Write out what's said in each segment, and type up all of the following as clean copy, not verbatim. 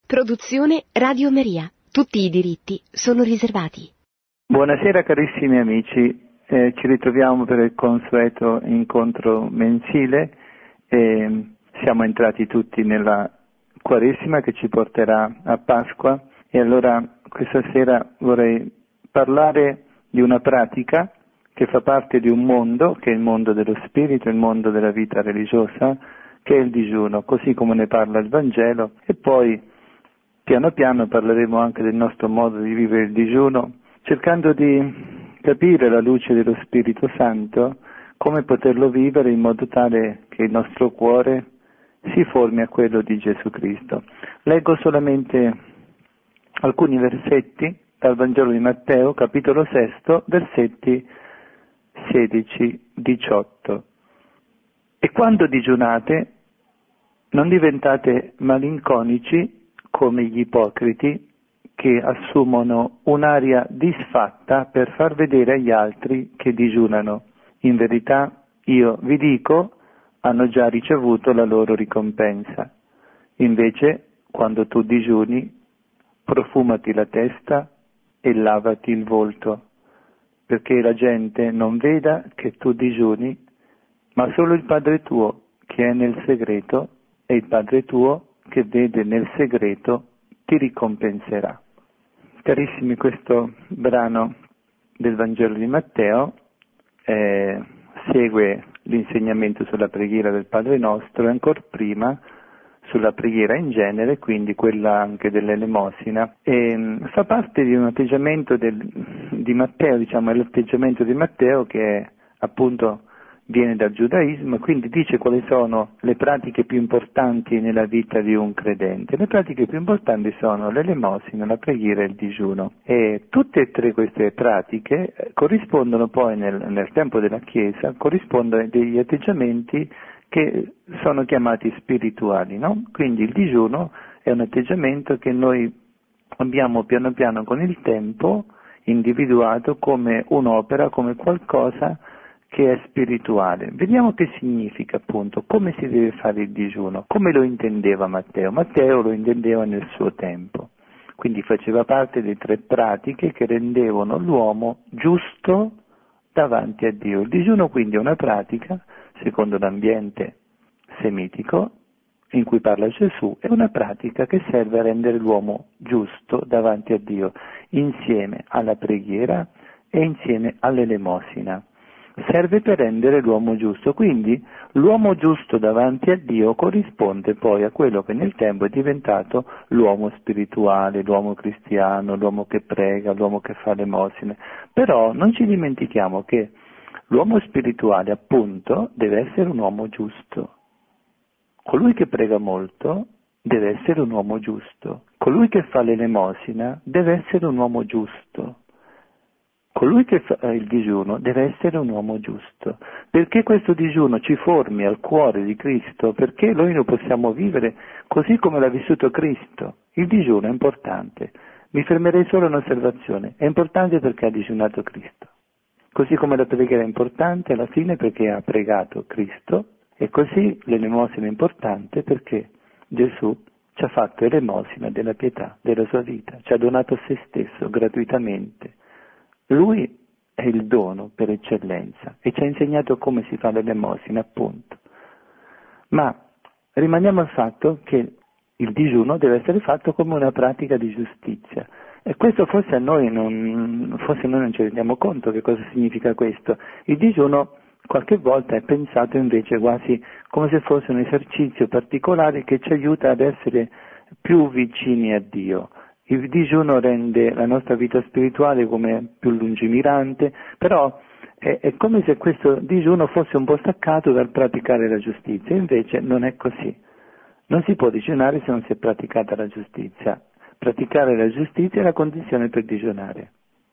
Produzione Radio Maria. Tutti i diritti sono riservati. Buonasera carissimi amici, ci ritroviamo per il consueto incontro mensile e siamo entrati tutti nella Quaresima che ci porterà a Pasqua e allora questa sera vorrei parlare di una pratica che fa parte di un mondo, che è il mondo dello spirito, il mondo della vita religiosa, che è il digiuno, così come ne parla il Vangelo, e poi piano piano parleremo anche del nostro modo di vivere il digiuno, cercando di capire alla luce dello Spirito Santo come poterlo vivere in modo tale che il nostro cuore si formi a quello di Gesù Cristo. Leggo solamente alcuni versetti dal Vangelo di Matteo, capitolo 6, versetti 16-18. E quando digiunate, non diventate malinconici come gli ipocriti che assumono un'aria disfatta per far vedere agli altri che digiunano. In verità, io vi dico, hanno già ricevuto la loro ricompensa. Invece, quando tu digiuni, profumati la testa e lavati il volto, perché la gente non veda che tu digiuni, ma solo il Padre tuo che è nel segreto, e il Padre tuo che vede nel segreto ti ricompenserà. Carissimi, questo brano del Vangelo di Matteo segue l'insegnamento sulla preghiera del Padre Nostro e ancor prima sulla preghiera in genere, quindi quella anche dell'elemosina, e fa parte di un atteggiamento di Matteo, diciamo, è l'atteggiamento di Matteo che appunto viene dal giudaismo, quindi dice quali sono le pratiche più importanti nella vita di un credente. Le pratiche più importanti sono l'elemosina, la preghiera e il digiuno. E tutte e tre queste pratiche corrispondono poi nel tempo della Chiesa, corrispondono a degli atteggiamenti che sono chiamati spirituali, no? Quindi il digiuno è un atteggiamento che noi abbiamo piano piano con il tempo individuato come un'opera, come qualcosa che è spirituale. Vediamo che significa appunto, come si deve fare il digiuno, come lo intendeva Matteo. Matteo lo intendeva nel suo tempo, quindi faceva parte di tre pratiche che rendevano l'uomo giusto davanti a Dio. Il digiuno quindi è una pratica, secondo l'ambiente semitico in cui parla Gesù, è una pratica che serve a rendere l'uomo giusto davanti a Dio, insieme alla preghiera e insieme all'elemosina. Serve per rendere l'uomo giusto, quindi l'uomo giusto davanti a Dio corrisponde poi a quello che nel tempo è diventato l'uomo spirituale, l'uomo cristiano, l'uomo che prega, l'uomo che fa l'elemosina. Però non ci dimentichiamo che l'uomo spirituale appunto deve essere un uomo giusto. Colui che prega molto deve essere un uomo giusto. Colui che fa l'elemosina deve essere un uomo giusto. Colui che fa il digiuno deve essere un uomo giusto, perché questo digiuno ci formi al cuore di Cristo, perché noi lo possiamo vivere così come l'ha vissuto Cristo. Il digiuno è importante, mi fermerei solo a un'osservazione, è importante perché ha digiunato Cristo, così come la preghiera è importante alla fine perché ha pregato Cristo, e così l'elemosina è importante perché Gesù ci ha fatto elemosina della pietà, della sua vita, ci ha donato se stesso gratuitamente. Lui è il dono per eccellenza e ci ha insegnato come si fa l'elemosina, appunto. Ma rimaniamo al fatto che il digiuno deve essere fatto come una pratica di giustizia. E questo forse noi non ci rendiamo conto che cosa significa questo. Il digiuno qualche volta è pensato invece quasi come se fosse un esercizio particolare che ci aiuta ad essere più vicini a Dio. Il digiuno rende la nostra vita spirituale come più lungimirante, però è come se questo digiuno fosse un po' staccato dal praticare la giustizia, invece non è così. Non si può digiunare se non si è praticata la giustizia. Praticare la giustizia è la condizione per digiunare.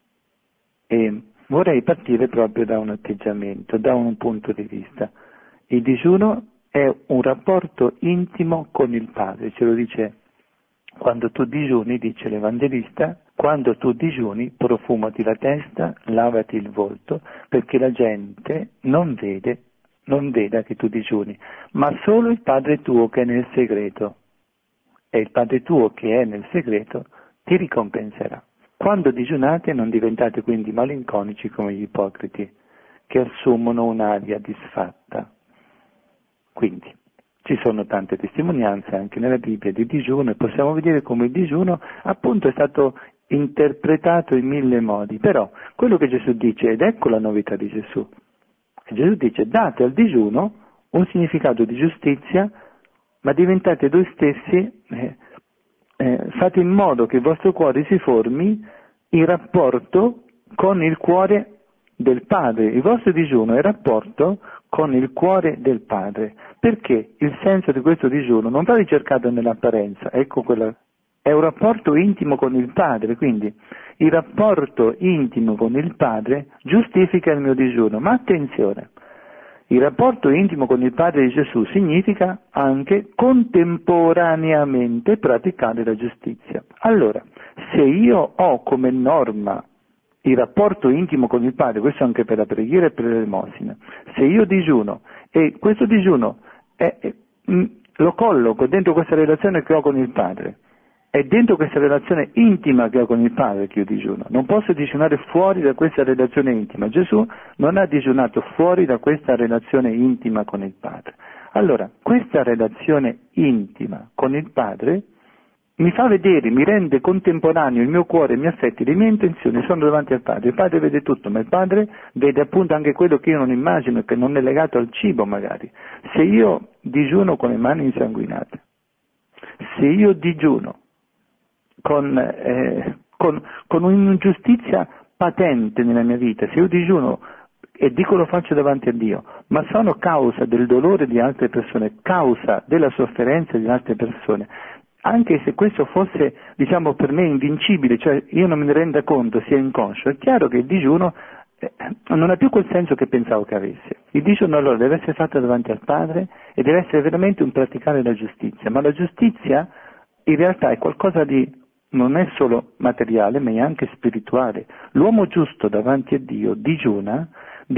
E vorrei partire proprio da un atteggiamento, da un punto di vista. Il digiuno è un rapporto intimo con il Padre, ce lo dice. Quando tu digiuni, dice l'Evangelista, quando tu digiuni profumati la testa, lavati il volto, perché la gente non veda che tu digiuni, ma solo il Padre tuo che è nel segreto. e il Padre tuo che è nel segreto ti ricompenserà. Quando digiunate non diventate quindi malinconici come gli ipocriti, che assumono un'aria disfatta. Quindi ci sono tante testimonianze anche nella Bibbia di digiuno e possiamo vedere come il digiuno appunto è stato interpretato in 1000 modi, però quello che Gesù dice, ed ecco la novità di Gesù, Gesù dice date al digiuno un significato di giustizia, ma diventate voi stessi, fate in modo che il vostro cuore si formi in rapporto con il cuore del Padre. Il vostro digiuno è in rapporto con il cuore del Padre, perché il senso di questo digiuno non va ricercato nell'apparenza, ecco quella, è un rapporto intimo con il Padre, quindi il rapporto intimo con il Padre giustifica il mio digiuno, ma attenzione, il rapporto intimo con il Padre di Gesù significa anche contemporaneamente praticare la giustizia. Allora, se io ho come norma il rapporto intimo con il Padre, questo anche per la preghiera e per l'elemosina, se io digiuno e questo digiuno lo colloco dentro questa relazione che ho con il Padre, è dentro questa relazione intima che ho con il Padre che io digiuno, non posso digiunare fuori da questa relazione intima. Gesù non ha digiunato fuori da questa relazione intima con il Padre. Allora, questa relazione intima con il Padre mi fa vedere, mi rende contemporaneo il mio cuore, i miei affetti, le mie intenzioni sono davanti al Padre. Il Padre vede tutto, ma il Padre vede appunto anche quello che io non immagino, che non è legato al cibo magari. Se io digiuno con le mani insanguinate, se io digiuno con un'ingiustizia patente nella mia vita, se io digiuno e dico lo faccio davanti a Dio, ma sono causa del dolore di altre persone, causa della sofferenza di altre persone, anche se questo fosse, diciamo, per me invincibile, cioè io non me ne renda conto, sia inconscio, è chiaro che il digiuno non ha più quel senso che pensavo che avesse. Il digiuno allora deve essere fatto davanti al Padre e deve essere veramente un praticare la giustizia, ma la giustizia in realtà è qualcosa di, non è solo materiale, ma è anche spirituale. L'uomo giusto davanti a Dio digiuna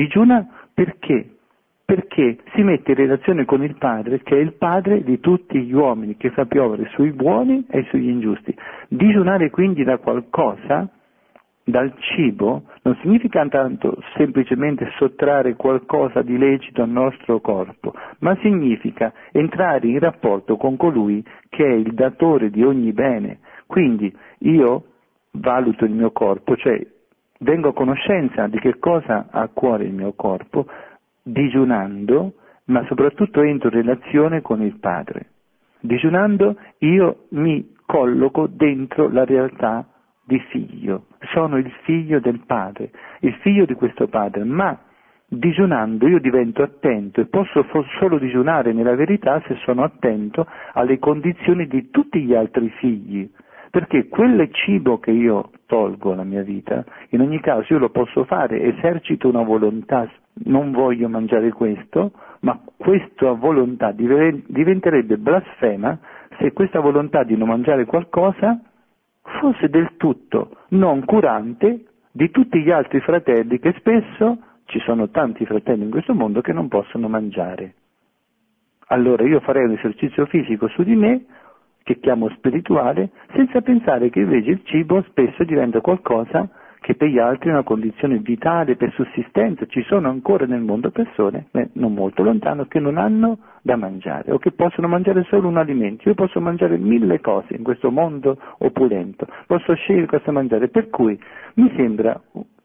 perché? Perché si mette in relazione con il Padre, che è il Padre di tutti gli uomini, che fa piovere sui buoni e sugli ingiusti. Digiunare quindi da qualcosa, dal cibo, non significa tanto semplicemente sottrarre qualcosa di lecito al nostro corpo, ma significa entrare in rapporto con colui che è il datore di ogni bene. Quindi io valuto il mio corpo, cioè vengo a conoscenza di che cosa ha a cuore il mio corpo, digiunando, ma soprattutto entro in relazione con il Padre. Digiunando io mi colloco dentro la realtà di figlio, sono il figlio del Padre, il figlio di questo Padre, ma digiunando io divento attento e posso solo digiunare nella verità se sono attento alle condizioni di tutti gli altri figli, perché quel cibo che io tolgo alla mia vita, in ogni caso io lo posso fare, esercito una volontà, non voglio mangiare questo, ma questa volontà diventerebbe blasfema se questa volontà di non mangiare qualcosa fosse del tutto non curante di tutti gli altri fratelli, che spesso ci sono tanti fratelli in questo mondo che non possono mangiare. Allora io farei un esercizio fisico su di me, che chiamo spirituale, senza pensare che invece il cibo spesso diventa qualcosa che per gli altri è una condizione vitale, per sussistenza. Ci sono ancora nel mondo persone, non molto lontano, che non hanno da mangiare o che possono mangiare solo un alimento. Io posso mangiare 1000 cose in questo mondo opulento, posso scegliere cosa mangiare, per cui mi sembra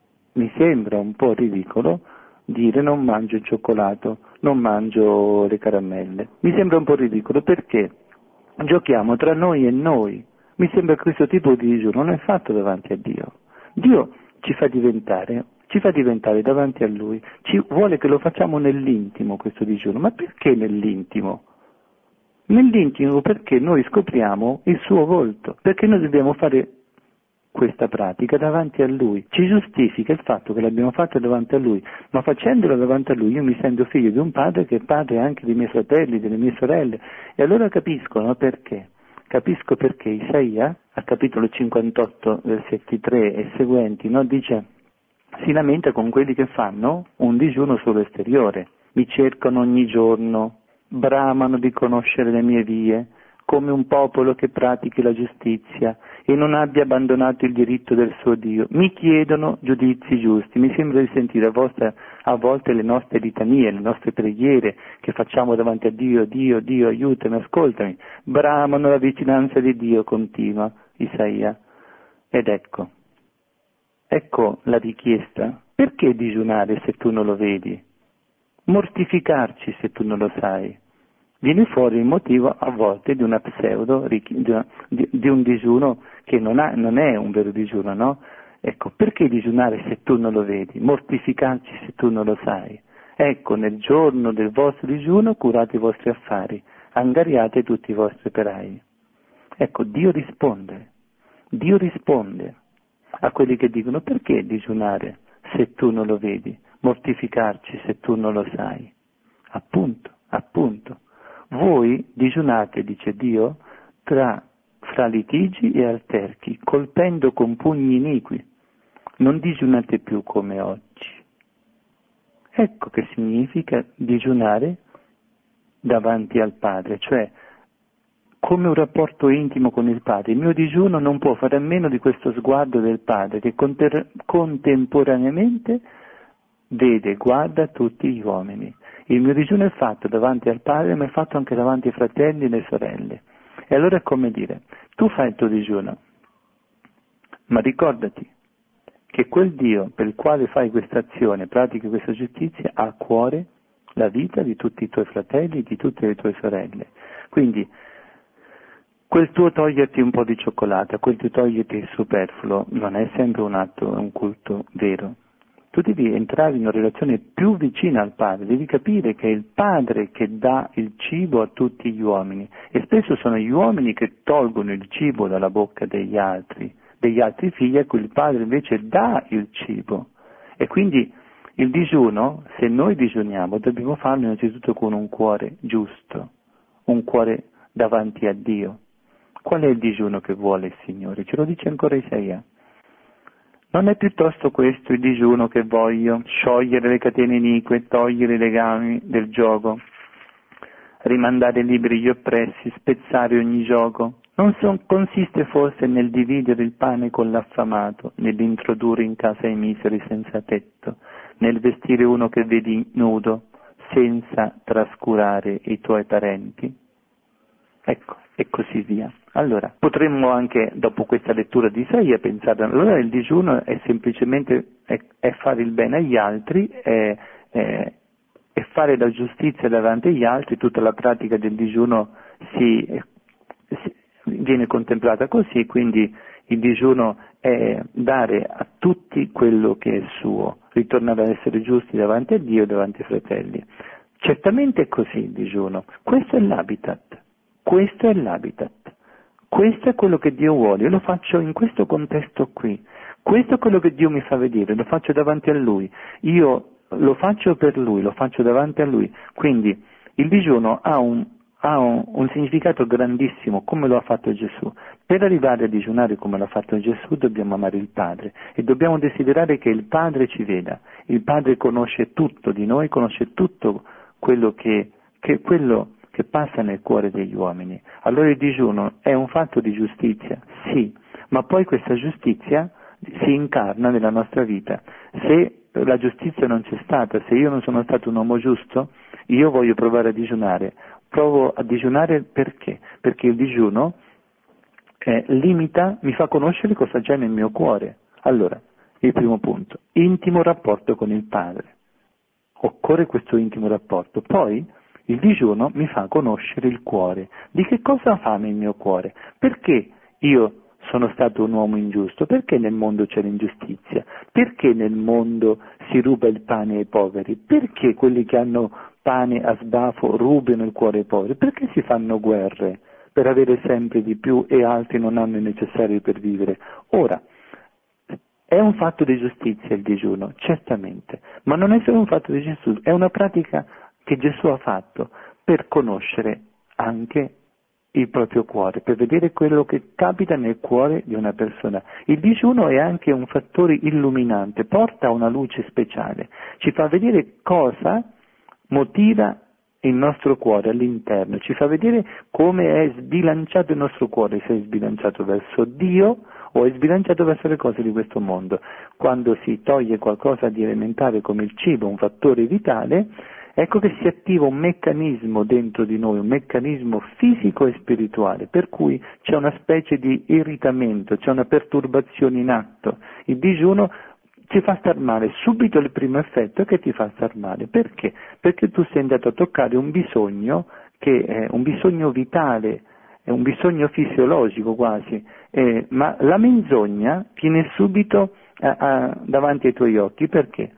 un po' ridicolo dire non mangio il cioccolato, non mangio le caramelle. Mi sembra un po' ridicolo perché giochiamo tra noi e noi. Mi sembra che questo tipo di digiuno non è fatto davanti a Dio. Dio ci fa diventare davanti a Lui, ci vuole che lo facciamo nell'intimo questo digiuno. Ma perché nell'intimo? Nell'intimo perché noi scopriamo il suo volto, perché noi dobbiamo fare questa pratica davanti a Lui. Ci giustifica il fatto che l'abbiamo fatta davanti a Lui, ma facendola davanti a Lui io mi sento figlio di un padre che è padre anche dei miei fratelli, delle mie sorelle, e allora capisco, no, perché? Capisco perché Isaia, a capitolo 58, versetti 3 e seguenti, no, dice, si lamenta con quelli che fanno un digiuno solo esteriore, mi cercano ogni giorno, bramano di conoscere le mie vie, come un popolo che pratichi la giustizia e non abbia abbandonato il diritto del suo Dio. Mi chiedono giudizi giusti. Mi sembra di sentire a volte le nostre litanie, le nostre preghiere che facciamo davanti a Dio: Dio, Dio, aiutami, ascoltami. Bramano la vicinanza di Dio continua, Isaia. Ed ecco la richiesta. Perché digiunare se tu non lo vedi? Mortificarci se tu non lo sai. Viene fuori il motivo a volte di una pseudo, di un digiuno che non è un vero digiuno, no? Ecco, perché digiunare se tu non lo vedi? Mortificarci se tu non lo sai. Ecco, nel giorno del vostro digiuno curate i vostri affari, angariate tutti i vostri operai. Ecco, Dio risponde a quelli che dicono: perché digiunare se tu non lo vedi? Mortificarci se tu non lo sai. Appunto. Voi digiunate, dice Dio, fra litigi e alterchi, colpendo con pugni iniqui. Non digiunate più come oggi. Ecco che significa digiunare davanti al Padre, cioè come un rapporto intimo con il Padre. Il mio digiuno non può fare a meno di questo sguardo del Padre che contemporaneamente vede e guarda tutti gli uomini. Il mio digiuno è fatto davanti al Padre, ma è fatto anche davanti ai fratelli e alle sorelle. E allora è come dire: tu fai il tuo digiuno, ma ricordati che quel Dio per il quale fai questa azione, pratichi questa giustizia, ha a cuore la vita di tutti i tuoi fratelli e di tutte le tue sorelle. Quindi quel tuo toglierti un po' di cioccolata, quel tuo toglierti il superfluo, non è sempre un atto, un culto vero. Tu devi entrare in una relazione più vicina al Padre, devi capire che è il Padre che dà il cibo a tutti gli uomini, e spesso sono gli uomini che tolgono il cibo dalla bocca degli altri figli, a cui il Padre invece dà il cibo. E quindi il digiuno, se noi digiuniamo, dobbiamo farlo innanzitutto con un cuore giusto, un cuore davanti a Dio. Qual è il digiuno che vuole il Signore? Ce lo dice ancora Isaia. Non è piuttosto questo il digiuno che voglio: sciogliere le catene inique, togliere i legami del giogo, rimandare liberi gli oppressi, spezzare ogni gioco? Non consiste forse nel dividere il pane con l'affamato, nell'introdurre in casa i miseri senza tetto, nel vestire uno che vedi nudo, senza trascurare i tuoi parenti? Ecco, e così via. Allora, potremmo anche, dopo questa lettura di Isaia, pensare: allora il digiuno è semplicemente è fare il bene agli altri, è fare la giustizia davanti agli altri. Tutta la pratica del digiuno viene contemplata così, quindi il digiuno è dare a tutti quello che è suo, ritornare ad essere giusti davanti a Dio e davanti ai fratelli. Certamente è così il digiuno, questo è l'habitat. Questo è quello che Dio vuole. Io lo faccio in questo contesto qui, questo è quello che Dio mi fa vedere, lo faccio davanti a Lui, io lo faccio per Lui, lo faccio davanti a Lui. Quindi il digiuno ha un significato grandissimo, come lo ha fatto Gesù. Per arrivare a digiunare come l'ha fatto Gesù dobbiamo amare il Padre e dobbiamo desiderare che il Padre ci veda. Il Padre conosce tutto di noi, conosce tutto quello che passa nel cuore degli uomini. Allora il digiuno è un fatto di giustizia, sì, ma poi questa giustizia si incarna nella nostra vita. Se la giustizia non c'è stata, se io non sono stato un uomo giusto, io voglio provare a digiunare. Provo a digiunare perché? Perché il digiuno mi fa conoscere cosa c'è nel mio cuore. Allora, il primo punto: intimo rapporto con il Padre. Occorre questo intimo rapporto. Poi il digiuno mi fa conoscere il cuore. Di che cosa ha fame il mio cuore? Perché io sono stato un uomo ingiusto? Perché nel mondo c'è l'ingiustizia? Perché nel mondo si ruba il pane ai poveri? Perché quelli che hanno pane a sbafo rubano il cuore ai poveri? Perché si fanno guerre per avere sempre di più e altri non hanno il necessario per vivere? Ora, è un fatto di giustizia il digiuno, certamente, ma non è solo un fatto di Gesù, è una pratica che Gesù ha fatto per conoscere anche il proprio cuore, per vedere quello che capita nel cuore di una persona. Il digiuno è anche un fattore illuminante, porta una luce speciale, ci fa vedere cosa motiva il nostro cuore all'interno, ci fa vedere come è sbilanciato il nostro cuore, se è sbilanciato verso Dio o è sbilanciato verso le cose di questo mondo. Quando si toglie qualcosa di elementare come il cibo, un fattore vitale, ecco che si attiva un meccanismo dentro di noi, un meccanismo fisico e spirituale, per cui c'è una specie di irritamento, c'è una perturbazione in atto. Il digiuno ti fa star male, subito il primo effetto è che ti fa star male. Perché? Perché tu sei andato a toccare un bisogno che è un bisogno vitale, è un bisogno fisiologico quasi, ma la menzogna viene subito davanti ai tuoi occhi. Perché?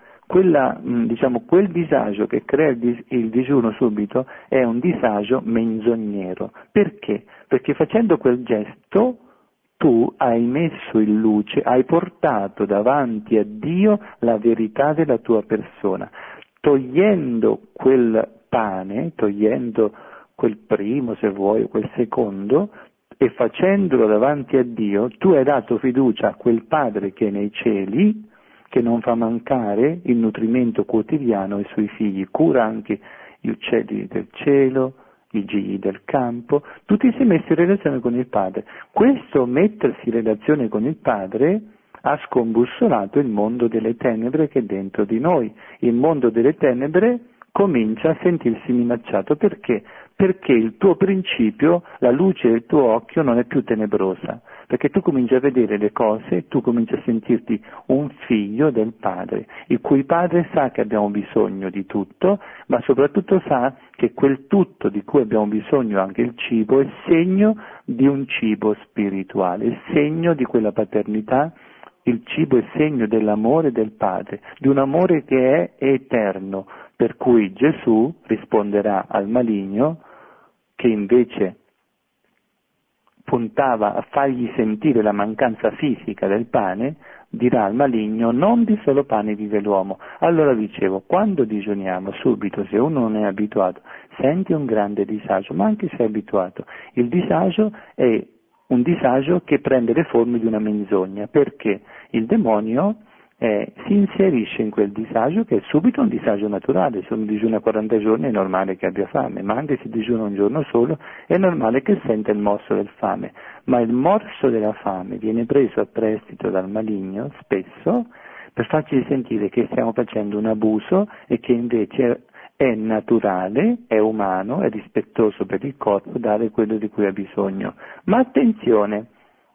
Quel disagio che crea il digiuno subito è un disagio menzognero. Perché? Perché facendo quel gesto tu hai messo in luce, hai portato davanti a Dio la verità della tua persona. Togliendo quel pane, togliendo quel primo, se vuoi, quel secondo, e facendolo davanti a Dio, tu hai dato fiducia a quel Padre che è nei cieli, che non fa mancare il nutrimento quotidiano ai suoi figli, cura anche gli uccelli del cielo, i gigli del campo, tu ti sei messo in relazione con il Padre. Questo mettersi in relazione con il Padre ha scombussolato il mondo delle tenebre che è dentro di noi. Il mondo delle tenebre comincia a sentirsi minacciato. Perché? Perché il tuo principio, la luce del tuo occhio non è più tenebrosa, perché tu cominci a vedere le cose, tu cominci a sentirti un figlio del Padre, il cui Padre sa che abbiamo bisogno di tutto, ma soprattutto sa che quel tutto di cui abbiamo bisogno, anche il cibo, è segno di un cibo spirituale, è segno di quella paternità. Il cibo è segno dell'amore del Padre, di un amore che è eterno, per cui Gesù risponderà al maligno, che invece puntava a fargli sentire la mancanza fisica del pane, dirà al maligno: non di solo pane vive l'uomo. Allora dicevo, quando digiuniamo subito, se uno non è abituato, senti un grande disagio, ma anche se è abituato, il disagio è un disagio che prende le forme di una menzogna. Perché? Il demonio si inserisce in quel disagio, che è subito un disagio naturale. Se uno digiuna 40 giorni è normale che abbia fame, ma anche se digiuna un giorno solo è normale che senta il morso del fame. Ma il morso della fame viene preso a prestito dal maligno spesso per farci sentire che stiamo facendo un abuso e che invece è naturale, è umano, è rispettoso per il corpo dare quello di cui ha bisogno. Ma attenzione,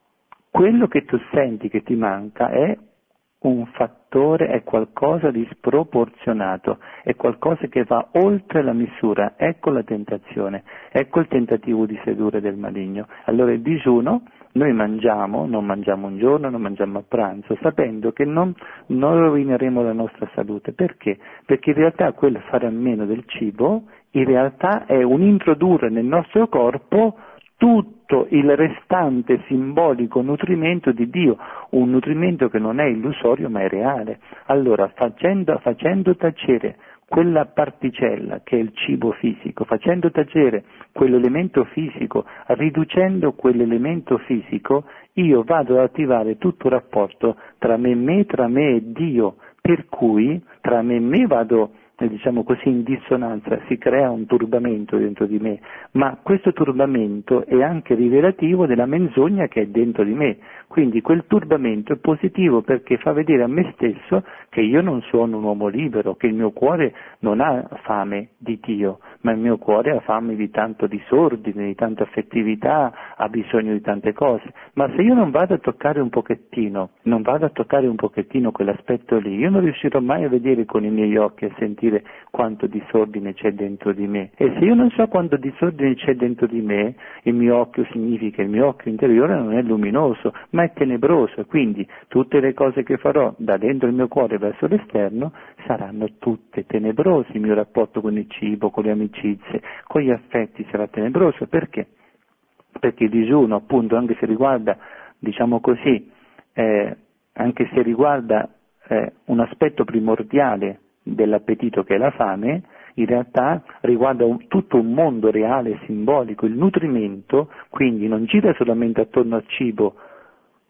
quello che tu senti che ti manca è un fattore, è qualcosa di sproporzionato, è qualcosa che va oltre la misura. Ecco la tentazione, ecco il tentativo di sedurre del maligno. Allora il digiuno, noi mangiamo, non mangiamo un giorno, non mangiamo a pranzo, sapendo che non rovineremo la nostra salute. Perché? Perché in realtà quel fare a meno del cibo, in realtà è un introdurre nel nostro corpo tutto il restante simbolico nutrimento di Dio, un nutrimento che non è illusorio ma è reale. Allora, facendo tacere quella particella che è il cibo fisico, facendo tacere quell'elemento fisico, riducendo quell'elemento fisico, io vado ad attivare tutto il rapporto tra me e Dio, per cui tra me e me vado, diciamo così, in dissonanza, si crea un turbamento dentro di me, ma questo turbamento è anche rivelativo della menzogna che è dentro di me. Quindi quel turbamento è positivo perché fa vedere a me stesso che io non sono un uomo libero, che il mio cuore non ha fame di Dio, ma il mio cuore ha fame di tanto disordine, di tanta affettività, ha bisogno di tante cose. Ma se io non vado a toccare un pochettino quell'aspetto lì, io non riuscirò mai a vedere con i miei occhi, a sentire quanto disordine c'è dentro di me. E se io non so quanto disordine c'è dentro di me, il mio occhio significa il mio occhio interiore non è luminoso, ma è tenebroso. Quindi tutte le cose che farò da dentro il mio cuore verso l'esterno saranno tutte tenebrose. Il mio rapporto con il cibo, con le amicizie, con gli affetti sarà tenebroso. Perché? Perché il digiuno, appunto, anche se riguarda, diciamo così, anche se riguarda un aspetto primordiale dell'appetito che è la fame, in realtà riguarda tutto un mondo reale e simbolico. Il nutrimento quindi non gira solamente attorno al cibo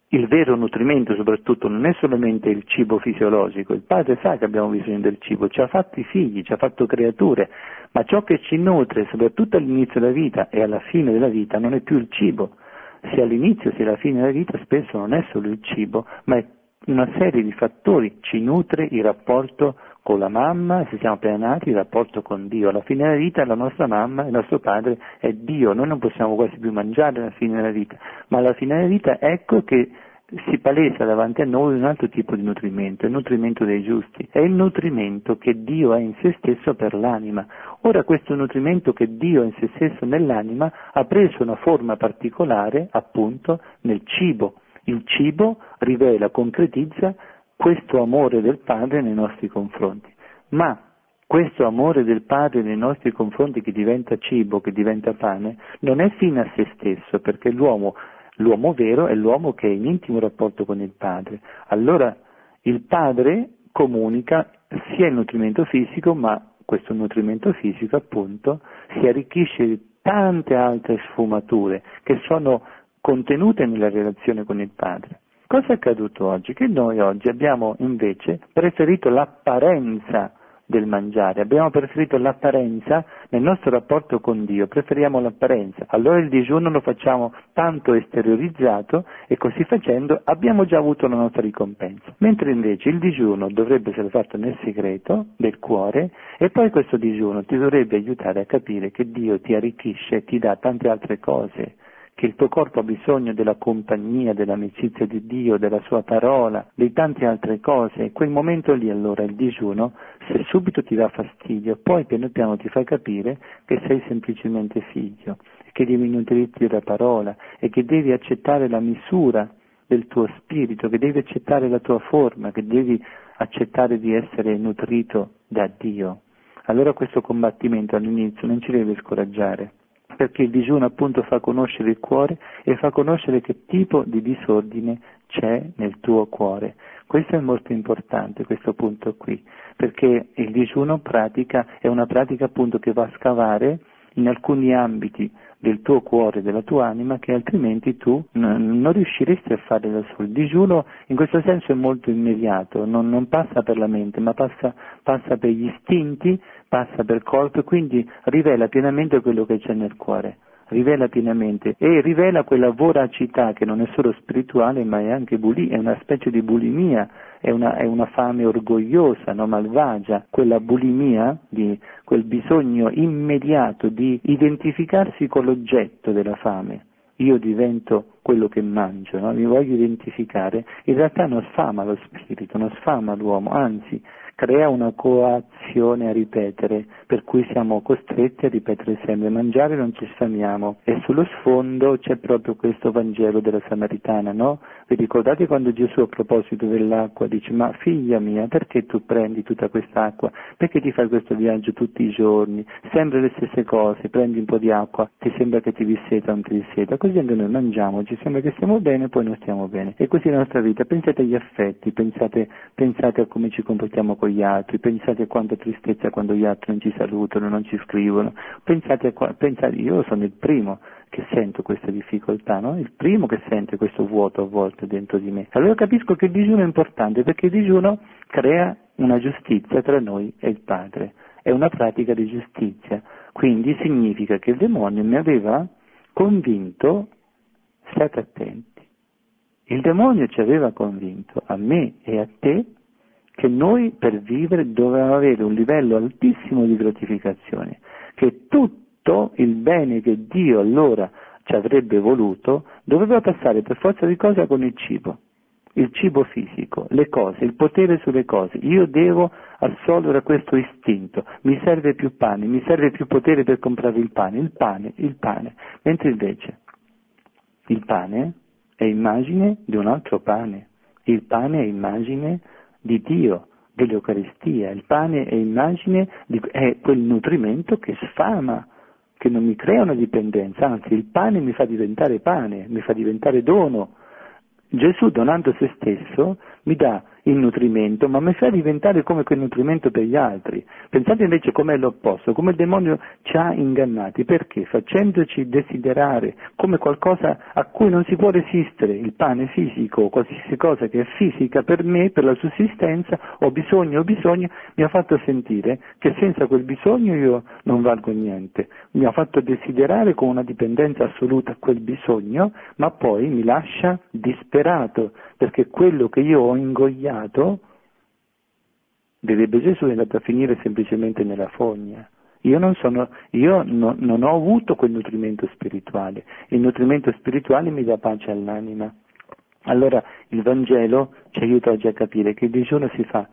il vero nutrimento soprattutto non è solamente il cibo fisiologico, il Padre sa che abbiamo bisogno del cibo, ci ha fatto i figli, ci ha fatto creature, ma ciò che ci nutre soprattutto all'inizio della vita e alla fine della vita non è più il cibo, sia all'inizio sia alla fine della vita spesso non è solo il cibo, ma è una serie di fattori, ci nutre il rapporto con la mamma, se siamo appena nati, il rapporto con Dio. Alla fine della vita la nostra mamma, il nostro padre è Dio, noi non possiamo quasi più mangiare alla fine della vita, ma alla fine della vita ecco che si palesa davanti a noi un altro tipo di nutrimento, il nutrimento dei giusti, è il nutrimento che Dio ha in se stesso per l'anima. Ora questo nutrimento che Dio ha in se stesso nell'anima ha preso una forma particolare appunto nel cibo. Il cibo rivela, concretizza questo amore del Padre nei nostri confronti, ma questo amore del Padre nei nostri confronti che diventa cibo, che diventa pane, non è fine a se stesso, perché l'uomo vero è l'uomo che è in intimo rapporto con il Padre. Allora il Padre comunica sia il nutrimento fisico, ma questo nutrimento fisico appunto si arricchisce di tante altre sfumature che sono contenute nella relazione con il Padre. Cosa è accaduto oggi? Che noi oggi abbiamo invece preferito l'apparenza del mangiare, abbiamo preferito l'apparenza nel nostro rapporto con Dio, preferiamo l'apparenza. Allora il digiuno lo facciamo tanto esteriorizzato e così facendo abbiamo già avuto la nostra ricompensa. Mentre invece il digiuno dovrebbe essere fatto nel segreto del cuore e poi questo digiuno ti dovrebbe aiutare a capire che Dio ti arricchisce e ti dà tante altre cose, che il tuo corpo ha bisogno della compagnia, dell'amicizia di Dio, della sua parola, di tante altre cose. In quel momento lì allora il digiuno, se subito ti dà fastidio, poi piano piano ti fa capire che sei semplicemente figlio, che devi nutrirti della parola e che devi accettare la misura del tuo spirito, che devi accettare la tua forma, che devi accettare di essere nutrito da Dio. Allora questo combattimento all'inizio non ci deve scoraggiare, perché il digiuno appunto fa conoscere il cuore e fa conoscere che tipo di disordine c'è nel tuo cuore. Questo è molto importante, questo punto qui, perché il digiuno è una pratica appunto che va a scavare in alcuni ambiti del tuo cuore, della tua anima, che altrimenti tu non riusciresti a fare da solo. Il digiuno in questo senso è molto immediato, non passa per la mente, ma passa per gli istinti, passa per corpo e quindi rivela pienamente quello che c'è nel cuore. Rivela pienamente e rivela quella voracità che non è solo spirituale ma è anche è una specie di bulimia, è una fame orgogliosa, no, malvagia, quella bulimia, di quel bisogno immediato di identificarsi con l'oggetto della fame. Io divento quello che mangio, no? Mi voglio identificare, in realtà non sfama lo spirito, non sfama l'uomo, anzi crea una coazione a ripetere, per cui siamo costretti a ripetere sempre, mangiare non ci sfamiamo, e sullo sfondo c'è proprio questo Vangelo della Samaritana, no? Vi ricordate quando Gesù a proposito dell'acqua dice, ma figlia mia, perché tu prendi tutta quest'acqua? Perché ti fai questo viaggio tutti i giorni? Sempre le stesse cose, prendi un po' di acqua, ti sembra che ti disseta o non ti disseta, così anche noi mangiamo, ci sembra che stiamo bene, poi non stiamo bene. E così la nostra vita, pensate agli affetti, pensate a come ci comportiamo con gli altri, pensate a quanta tristezza quando gli altri non ci salutano, non ci scrivono, pensate, io sono il primo che sento questa difficoltà, no? Il primo che sente questo vuoto a volte dentro di me. Allora capisco che il digiuno è importante, perché il digiuno crea una giustizia tra noi e il Padre, è una pratica di giustizia, quindi significa che il demonio mi aveva convinto, state attenti, il demonio ci aveva convinto, a me e a te, che noi per vivere dovevamo avere un livello altissimo di gratificazione, che tutto il bene che Dio allora ci avrebbe voluto doveva passare per forza di cosa con il cibo fisico, le cose, il potere sulle cose. Io devo assolvere a questo istinto, mi serve più pane, mi serve più potere per comprare il pane, mentre invece il pane è immagine di un altro pane, il pane è immagine di Dio, dell'Eucaristia, il pane è immagine è quel nutrimento che sfama, che non mi crea una dipendenza, anzi il pane mi fa diventare pane, mi fa diventare dono. Gesù donando se stesso mi dà il nutrimento, ma mi fa diventare come quel nutrimento per gli altri. Pensate invece com'è l'opposto, come il demonio ci ha ingannati, perché? Facendoci desiderare come qualcosa a cui non si può resistere, il pane fisico, qualsiasi cosa che è fisica per me, per la sussistenza, ho bisogno, mi ha fatto sentire che senza quel bisogno io non valgo niente, mi ha fatto desiderare con una dipendenza assoluta quel bisogno, ma poi mi lascia disperato, perché quello che io ho ingoiato, direbbe Gesù, è andato a finire semplicemente nella fogna. Io non ho avuto quel nutrimento spirituale. Il nutrimento spirituale mi dà pace all'anima. Allora il Vangelo ci aiuta oggi a capire che il digiuno si fa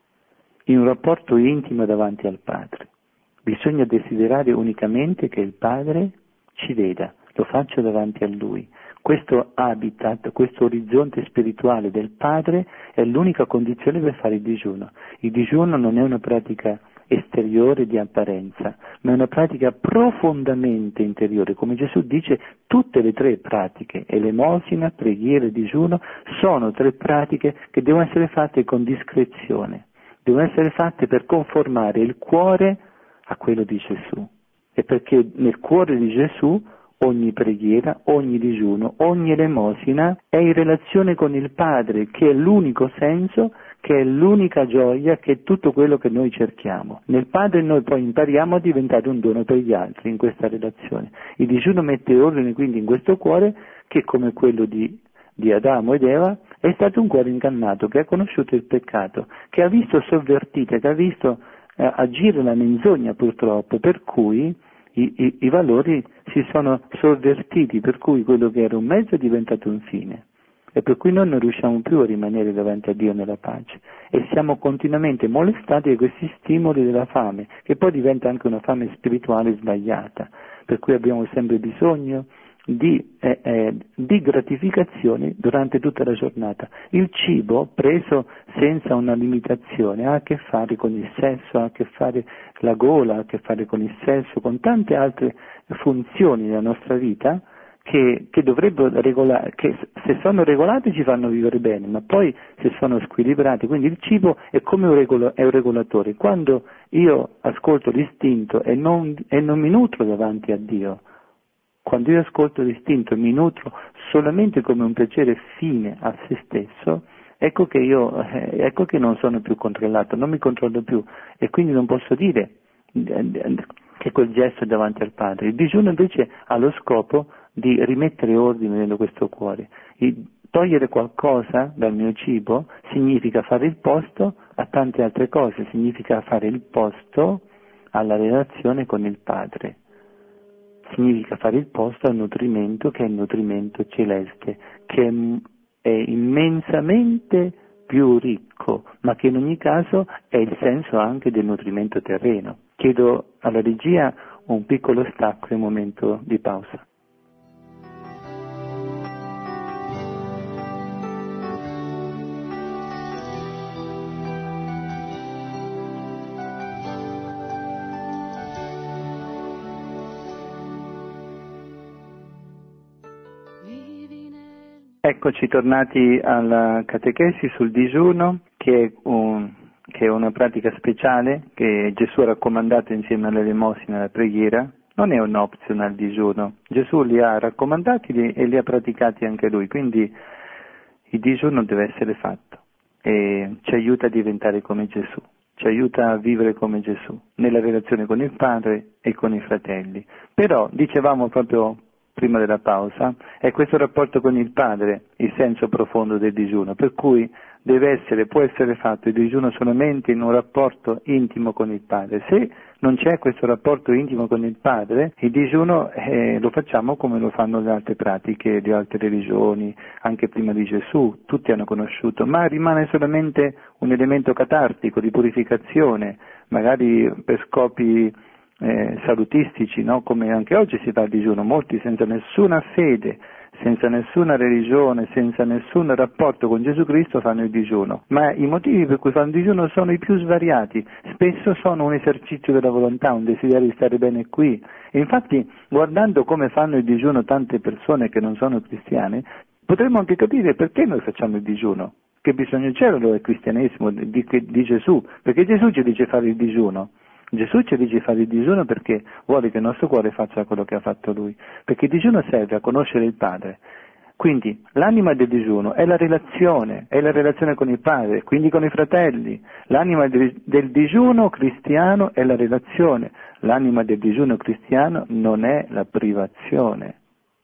in un rapporto intimo davanti al Padre. Bisogna desiderare unicamente che il Padre ci veda, lo faccio davanti a Lui. Questo habitat, questo orizzonte spirituale del Padre è l'unica condizione per fare il digiuno. Il digiuno non è una pratica esteriore di apparenza, ma è una pratica profondamente interiore. Come Gesù dice, tutte le tre pratiche, elemosina, preghiera e digiuno, sono tre pratiche che devono essere fatte con discrezione, devono essere fatte per conformare il cuore a quello di Gesù. E perché nel cuore di Gesù ogni preghiera, ogni digiuno, ogni elemosina è in relazione con il Padre, che è l'unico senso, che è l'unica gioia, che è tutto quello che noi cerchiamo. Nel Padre noi poi impariamo a diventare un dono per gli altri in questa relazione. Il digiuno mette ordine quindi in questo cuore, che come quello di Adamo ed Eva è stato un cuore ingannato, che ha conosciuto il peccato, che ha visto sovvertite, che ha visto agire la menzogna purtroppo, per cui i valori si sono sovvertiti, per cui quello che era un mezzo è diventato un fine. E per cui noi non riusciamo più a rimanere davanti a Dio nella pace e siamo continuamente molestati da questi stimoli della fame, che poi diventa anche una fame spirituale sbagliata, per cui abbiamo sempre bisogno di gratificazioni durante tutta la giornata. Il cibo preso senza una limitazione ha a che fare con il sesso, ha a che fare la gola, ha a che fare con il sesso, con tante altre funzioni della nostra vita che dovrebbero regolare, che se sono regolate ci fanno vivere bene, ma poi se sono squilibrate, quindi il cibo è come è un regolatore. Quando io ascolto l'istinto e non mi nutro davanti a Dio, quando io ascolto l'istinto e mi nutro solamente come un piacere fine a se stesso, ecco che non sono più controllato, non mi controllo più e quindi non posso dire che quel gesto è davanti al Padre. Il digiuno invece ha lo scopo di rimettere ordine dentro questo cuore. Togliere qualcosa dal mio cibo significa fare il posto a tante altre cose, significa fare il posto alla relazione con il Padre. Significa fare il posto al nutrimento che è il nutrimento celeste, che è immensamente più ricco, ma che in ogni caso è il senso anche del nutrimento terreno. Chiedo alla regia un piccolo stacco e un momento di pausa. Eccoci tornati alla catechesi sul digiuno, che è una pratica speciale che Gesù ha raccomandato insieme all'elemosina e alla preghiera. Non è un optional digiuno, Gesù li ha raccomandati e li ha praticati anche lui, quindi il digiuno deve essere fatto e ci aiuta a diventare come Gesù, ci aiuta a vivere come Gesù, nella relazione con il Padre e con i fratelli. Però, dicevamo proprio prima della pausa, è questo rapporto con il Padre il senso profondo del digiuno, per cui può essere fatto il digiuno solamente in un rapporto intimo con il Padre. Se non c'è questo rapporto intimo con il Padre, il digiuno lo facciamo come lo fanno le altre pratiche di altre religioni, anche prima di Gesù, tutti hanno conosciuto, ma rimane solamente un elemento catartico di purificazione, magari per scopi salutistici, no? Come anche oggi si fa il digiuno, molti senza nessuna fede, senza nessuna religione, senza nessun rapporto con Gesù Cristo fanno il digiuno, ma i motivi per cui fanno il digiuno sono i più svariati, spesso sono un esercizio della volontà, un desiderio di stare bene qui, e infatti guardando come fanno il digiuno tante persone che non sono cristiane, potremmo anche capire perché noi facciamo il digiuno. Che bisogno c'è allora del cristianesimo di Gesù? Perché Gesù ci dice fare il digiuno. Gesù ci dice fare il digiuno perché vuole che il nostro cuore faccia quello che ha fatto Lui. Perché il digiuno serve a conoscere il Padre. Quindi l'anima del digiuno è la relazione con il Padre, quindi con i fratelli. L'anima del digiuno cristiano è la relazione. L'anima del digiuno cristiano non è la privazione.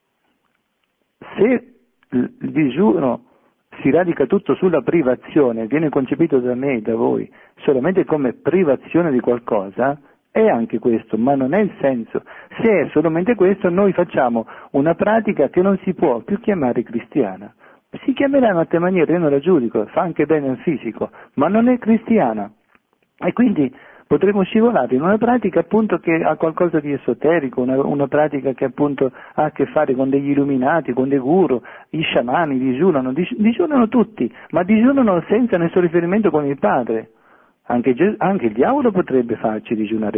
Se il digiuno si radica tutto sulla privazione, viene concepito da me e da voi solamente come privazione di qualcosa, è anche questo, ma non è il senso. Se è solamente questo, noi facciamo una pratica che non si può più chiamare cristiana. Si chiamerà in altre maniere, io non la giudico, fa anche bene al fisico, ma non è cristiana. E quindi potremo scivolare in una pratica appunto che ha qualcosa di esoterico, una pratica che appunto ha a che fare con degli illuminati, con dei guru. Gli sciamani digiunano tutti, ma digiunano senza nessun riferimento con il Padre. Anche il diavolo potrebbe farci digiunare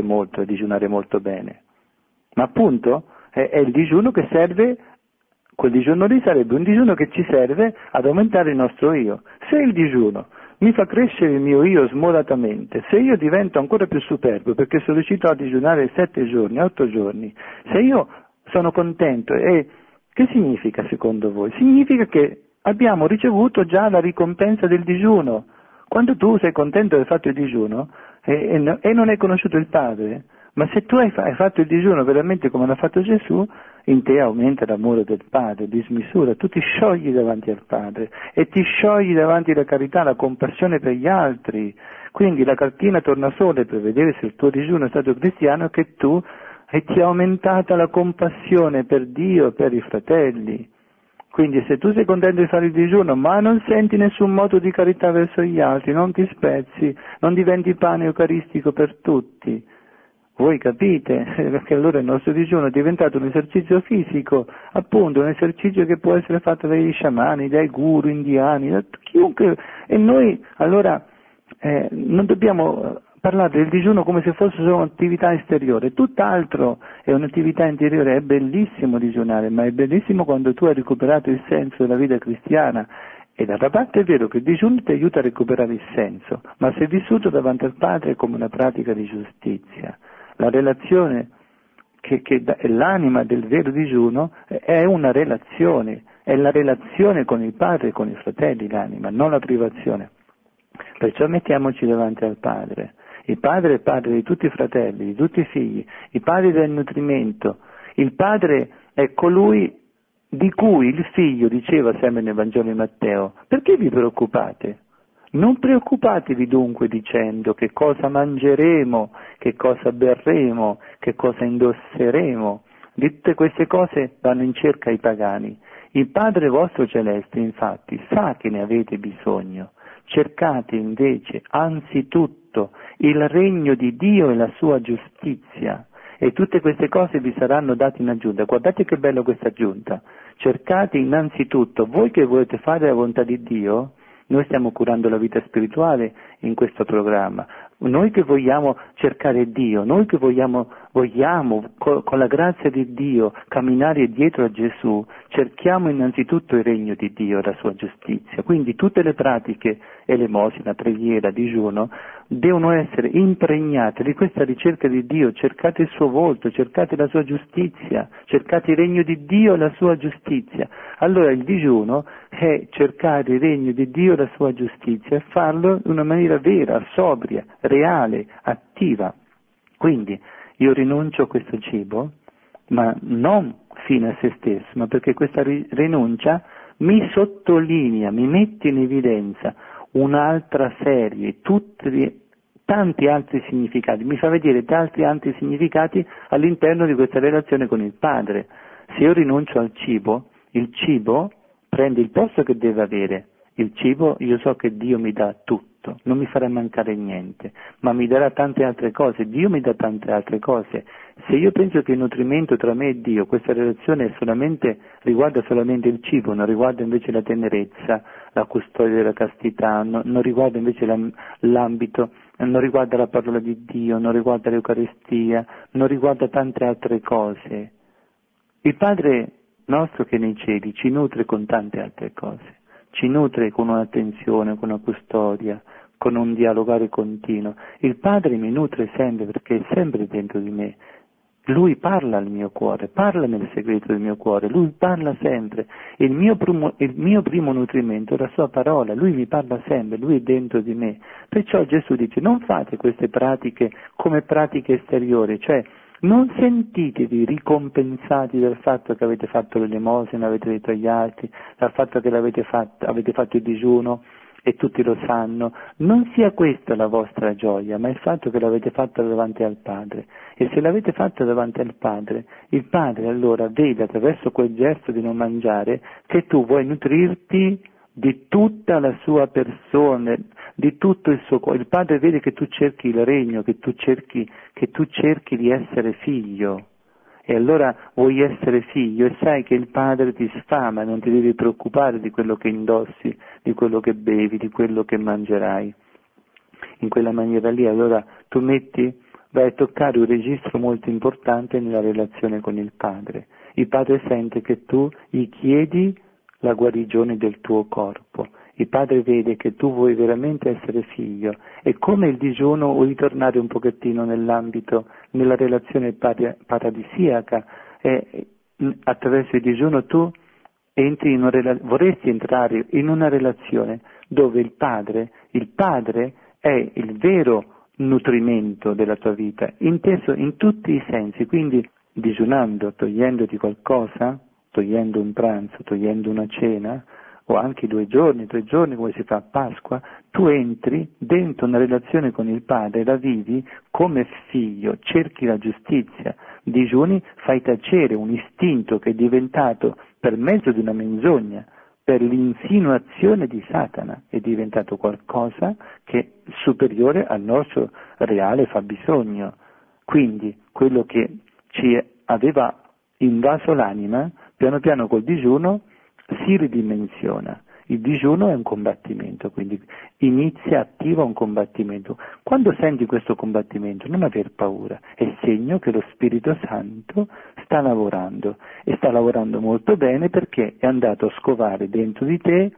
molto bene, ma appunto è il digiuno che serve, quel digiuno lì sarebbe un digiuno che ci serve ad aumentare il nostro io. Se il digiuno mi fa crescere il mio io smodatamente, se io divento ancora più superbo perché sono riuscito a digiunare 7 giorni, 8 giorni, se io sono contento, e che significa secondo voi? Significa che abbiamo ricevuto già la ricompensa del digiuno. Quando tu sei contento di aver fatto il digiuno e non hai conosciuto il Padre, ma se tu hai fatto il digiuno veramente come l'ha fatto Gesù, in te aumenta l'amore del Padre, di smisura, tu ti sciogli davanti al Padre e ti sciogli davanti alla carità, la compassione per gli altri. Quindi la cartina torna sola per vedere se il tuo digiuno è stato cristiano, che tu ti è aumentata la compassione per Dio e per i fratelli. Quindi se tu sei contento di fare il digiuno, ma non senti nessun moto di carità verso gli altri, non ti spezzi, non diventi pane eucaristico per tutti, voi capite? Perché allora il nostro digiuno è diventato un esercizio fisico, appunto un esercizio che può essere fatto dagli sciamani, dai guru indiani, da chiunque, e noi allora non dobbiamo parlare del digiuno come se fosse solo un'attività esteriore, tutt'altro è un'attività interiore. È bellissimo digiunare, ma è bellissimo quando tu hai recuperato il senso della vita cristiana, e d'altra parte è vero che il digiuno ti aiuta a recuperare il senso, ma se vissuto davanti al Padre è come una pratica di giustizia. La relazione che è l'anima del vero digiuno è una relazione, è la relazione con il Padre e con i fratelli l'anima, non la privazione. Perciò mettiamoci davanti al Padre. Il Padre è il Padre di tutti i fratelli, di tutti i figli, il Padre del nutrimento. Il Padre è colui di cui il Figlio diceva sempre nel Vangelo di Matteo: perché vi preoccupate? Non preoccupatevi dunque dicendo che cosa mangeremo, che cosa berremo, che cosa indosseremo. Di tutte queste cose vanno in cerca i pagani. Il Padre vostro celeste, infatti, sa che ne avete bisogno. Cercate invece anzitutto il regno di Dio e la sua giustizia, e tutte queste cose vi saranno date in aggiunta. Guardate che bella questa aggiunta. Cercate innanzitutto, voi che volete fare la volontà di Dio. Noi stiamo curando la vita spirituale in questo programma, noi che vogliamo cercare Dio, noi che vogliamo con la grazia di Dio camminare dietro a Gesù, cerchiamo innanzitutto il regno di Dio e la sua giustizia. Quindi tutte le pratiche, elemosina, preghiera, digiuno, devono essere impregnate di questa ricerca di Dio. Cercate il suo volto, cercate la sua giustizia, cercate il regno di Dio e la sua giustizia. Allora il digiuno è cercare il regno di Dio e la sua giustizia e farlo in una maniera vera, sobria, reale, attiva. Quindi io rinuncio a questo cibo, ma non fine a se stesso, ma perché questa rinuncia mi sottolinea, mi mette in evidenza un'altra serie, tanti altri significati, mi fa vedere tanti altri significati all'interno di questa relazione con il Padre. Se io rinuncio al cibo, il cibo prende il posto che deve avere. Il cibo, io so che Dio mi dà tutto, non mi farà mancare niente, ma mi darà tante altre cose. Dio mi dà tante altre cose. Se io penso che il nutrimento tra me e Dio, questa relazione riguarda solamente il cibo, non riguarda invece la tenerezza, la custodia della castità, non riguarda invece l'ambito, non riguarda la parola di Dio, non riguarda l'Eucaristia, non riguarda tante altre cose. Il Padre nostro che è nei cieli ci nutre con tante altre cose. ci nutre con un'attenzione, con una custodia, con un dialogare continuo. Il Padre mi nutre sempre perché è sempre dentro di me. Lui parla al mio cuore, parla nel segreto del mio cuore, Lui parla sempre. Il mio primo nutrimento è la Sua parola, Lui mi parla sempre, Lui è dentro di me. Perciò Gesù dice: non fate queste pratiche come pratiche esteriori, cioè non sentitevi ricompensati dal fatto che avete fatto l'elemosina, avete detto agli altri, dal fatto che avete fatto il digiuno, e tutti lo sanno. Non sia questa la vostra gioia, ma il fatto che l'avete fatta davanti al Padre. E se l'avete fatta davanti al Padre, il Padre allora vede attraverso quel gesto di non mangiare che tu vuoi nutrirti di tutta la sua persona, di tutto il suo cuore. Il Padre vede che tu cerchi il regno, che tu cerchi di essere figlio. E allora vuoi essere figlio e sai che il Padre ti sfama, non ti devi preoccupare di quello che indossi, di quello che bevi, di quello che mangerai. In quella maniera lì allora tu vai a toccare un registro molto importante nella relazione con il Padre. Il Padre sente che tu gli chiedi la guarigione del tuo corpo. Il Padre vede che tu vuoi veramente essere figlio e come il digiuno vuoi tornare un pochettino nella relazione paradisiaca e attraverso il digiuno tu vorresti entrare in una relazione dove il Padre è il vero nutrimento della tua vita, inteso in tutti i sensi, quindi digiunando, togliendoti qualcosa, togliendo un pranzo, togliendo una cena, o anche 2 giorni, 3 giorni come si fa a Pasqua, tu entri dentro una relazione con il Padre, la vivi come figlio, cerchi la giustizia, digiuni, fai tacere un istinto che è diventato per mezzo di una menzogna, per l'insinuazione di Satana, è diventato qualcosa che è superiore al nostro reale fabbisogno. Quindi quello che ci aveva invaso l'anima, piano piano col digiuno si ridimensiona. Il digiuno è un combattimento, quindi attiva un combattimento. Quando senti questo combattimento non aver paura, è segno che lo Spirito Santo sta lavorando e sta lavorando molto bene perché è andato a scovare dentro di te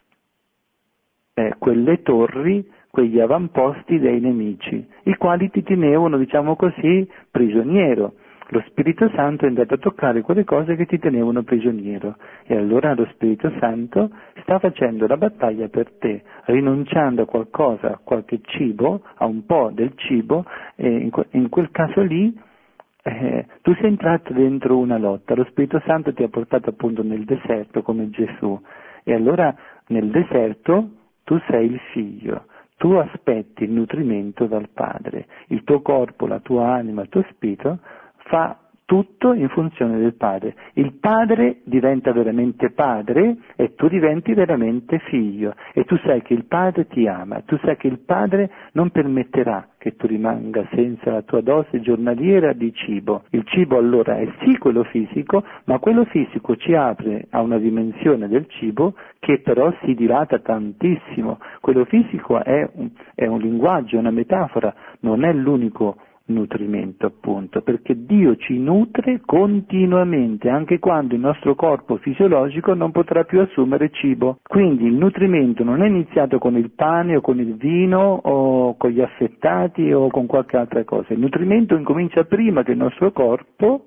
quelle torri, quegli avamposti dei nemici, i quali ti tenevano, diciamo così, prigioniero. Lo Spirito Santo è andato a toccare quelle cose che ti tenevano prigioniero e allora lo Spirito Santo sta facendo la battaglia per te, rinunciando a qualcosa, a qualche cibo, a un po' del cibo, e in quel caso lì tu sei entrato dentro una lotta, lo Spirito Santo ti ha portato appunto nel deserto come Gesù e allora nel deserto tu sei il figlio. Tu aspetti il nutrimento dal Padre, il tuo corpo, la tua anima, il tuo spirito fa tutto in funzione del Padre. Il Padre diventa veramente Padre e tu diventi veramente figlio e tu sai che il Padre ti ama, tu sai che il Padre non permetterà che tu rimanga senza la tua dose giornaliera di cibo. Il cibo allora è sì quello fisico, ma quello fisico ci apre a una dimensione del cibo che però si dilata tantissimo. Quello fisico è un linguaggio, una metafora, non è l'unico nutrimento appunto, perché Dio ci nutre continuamente anche quando il nostro corpo fisiologico non potrà più assumere cibo. Quindi il nutrimento non è iniziato con il pane o con il vino o con gli affettati o con qualche altra cosa, il nutrimento incomincia prima che il nostro corpo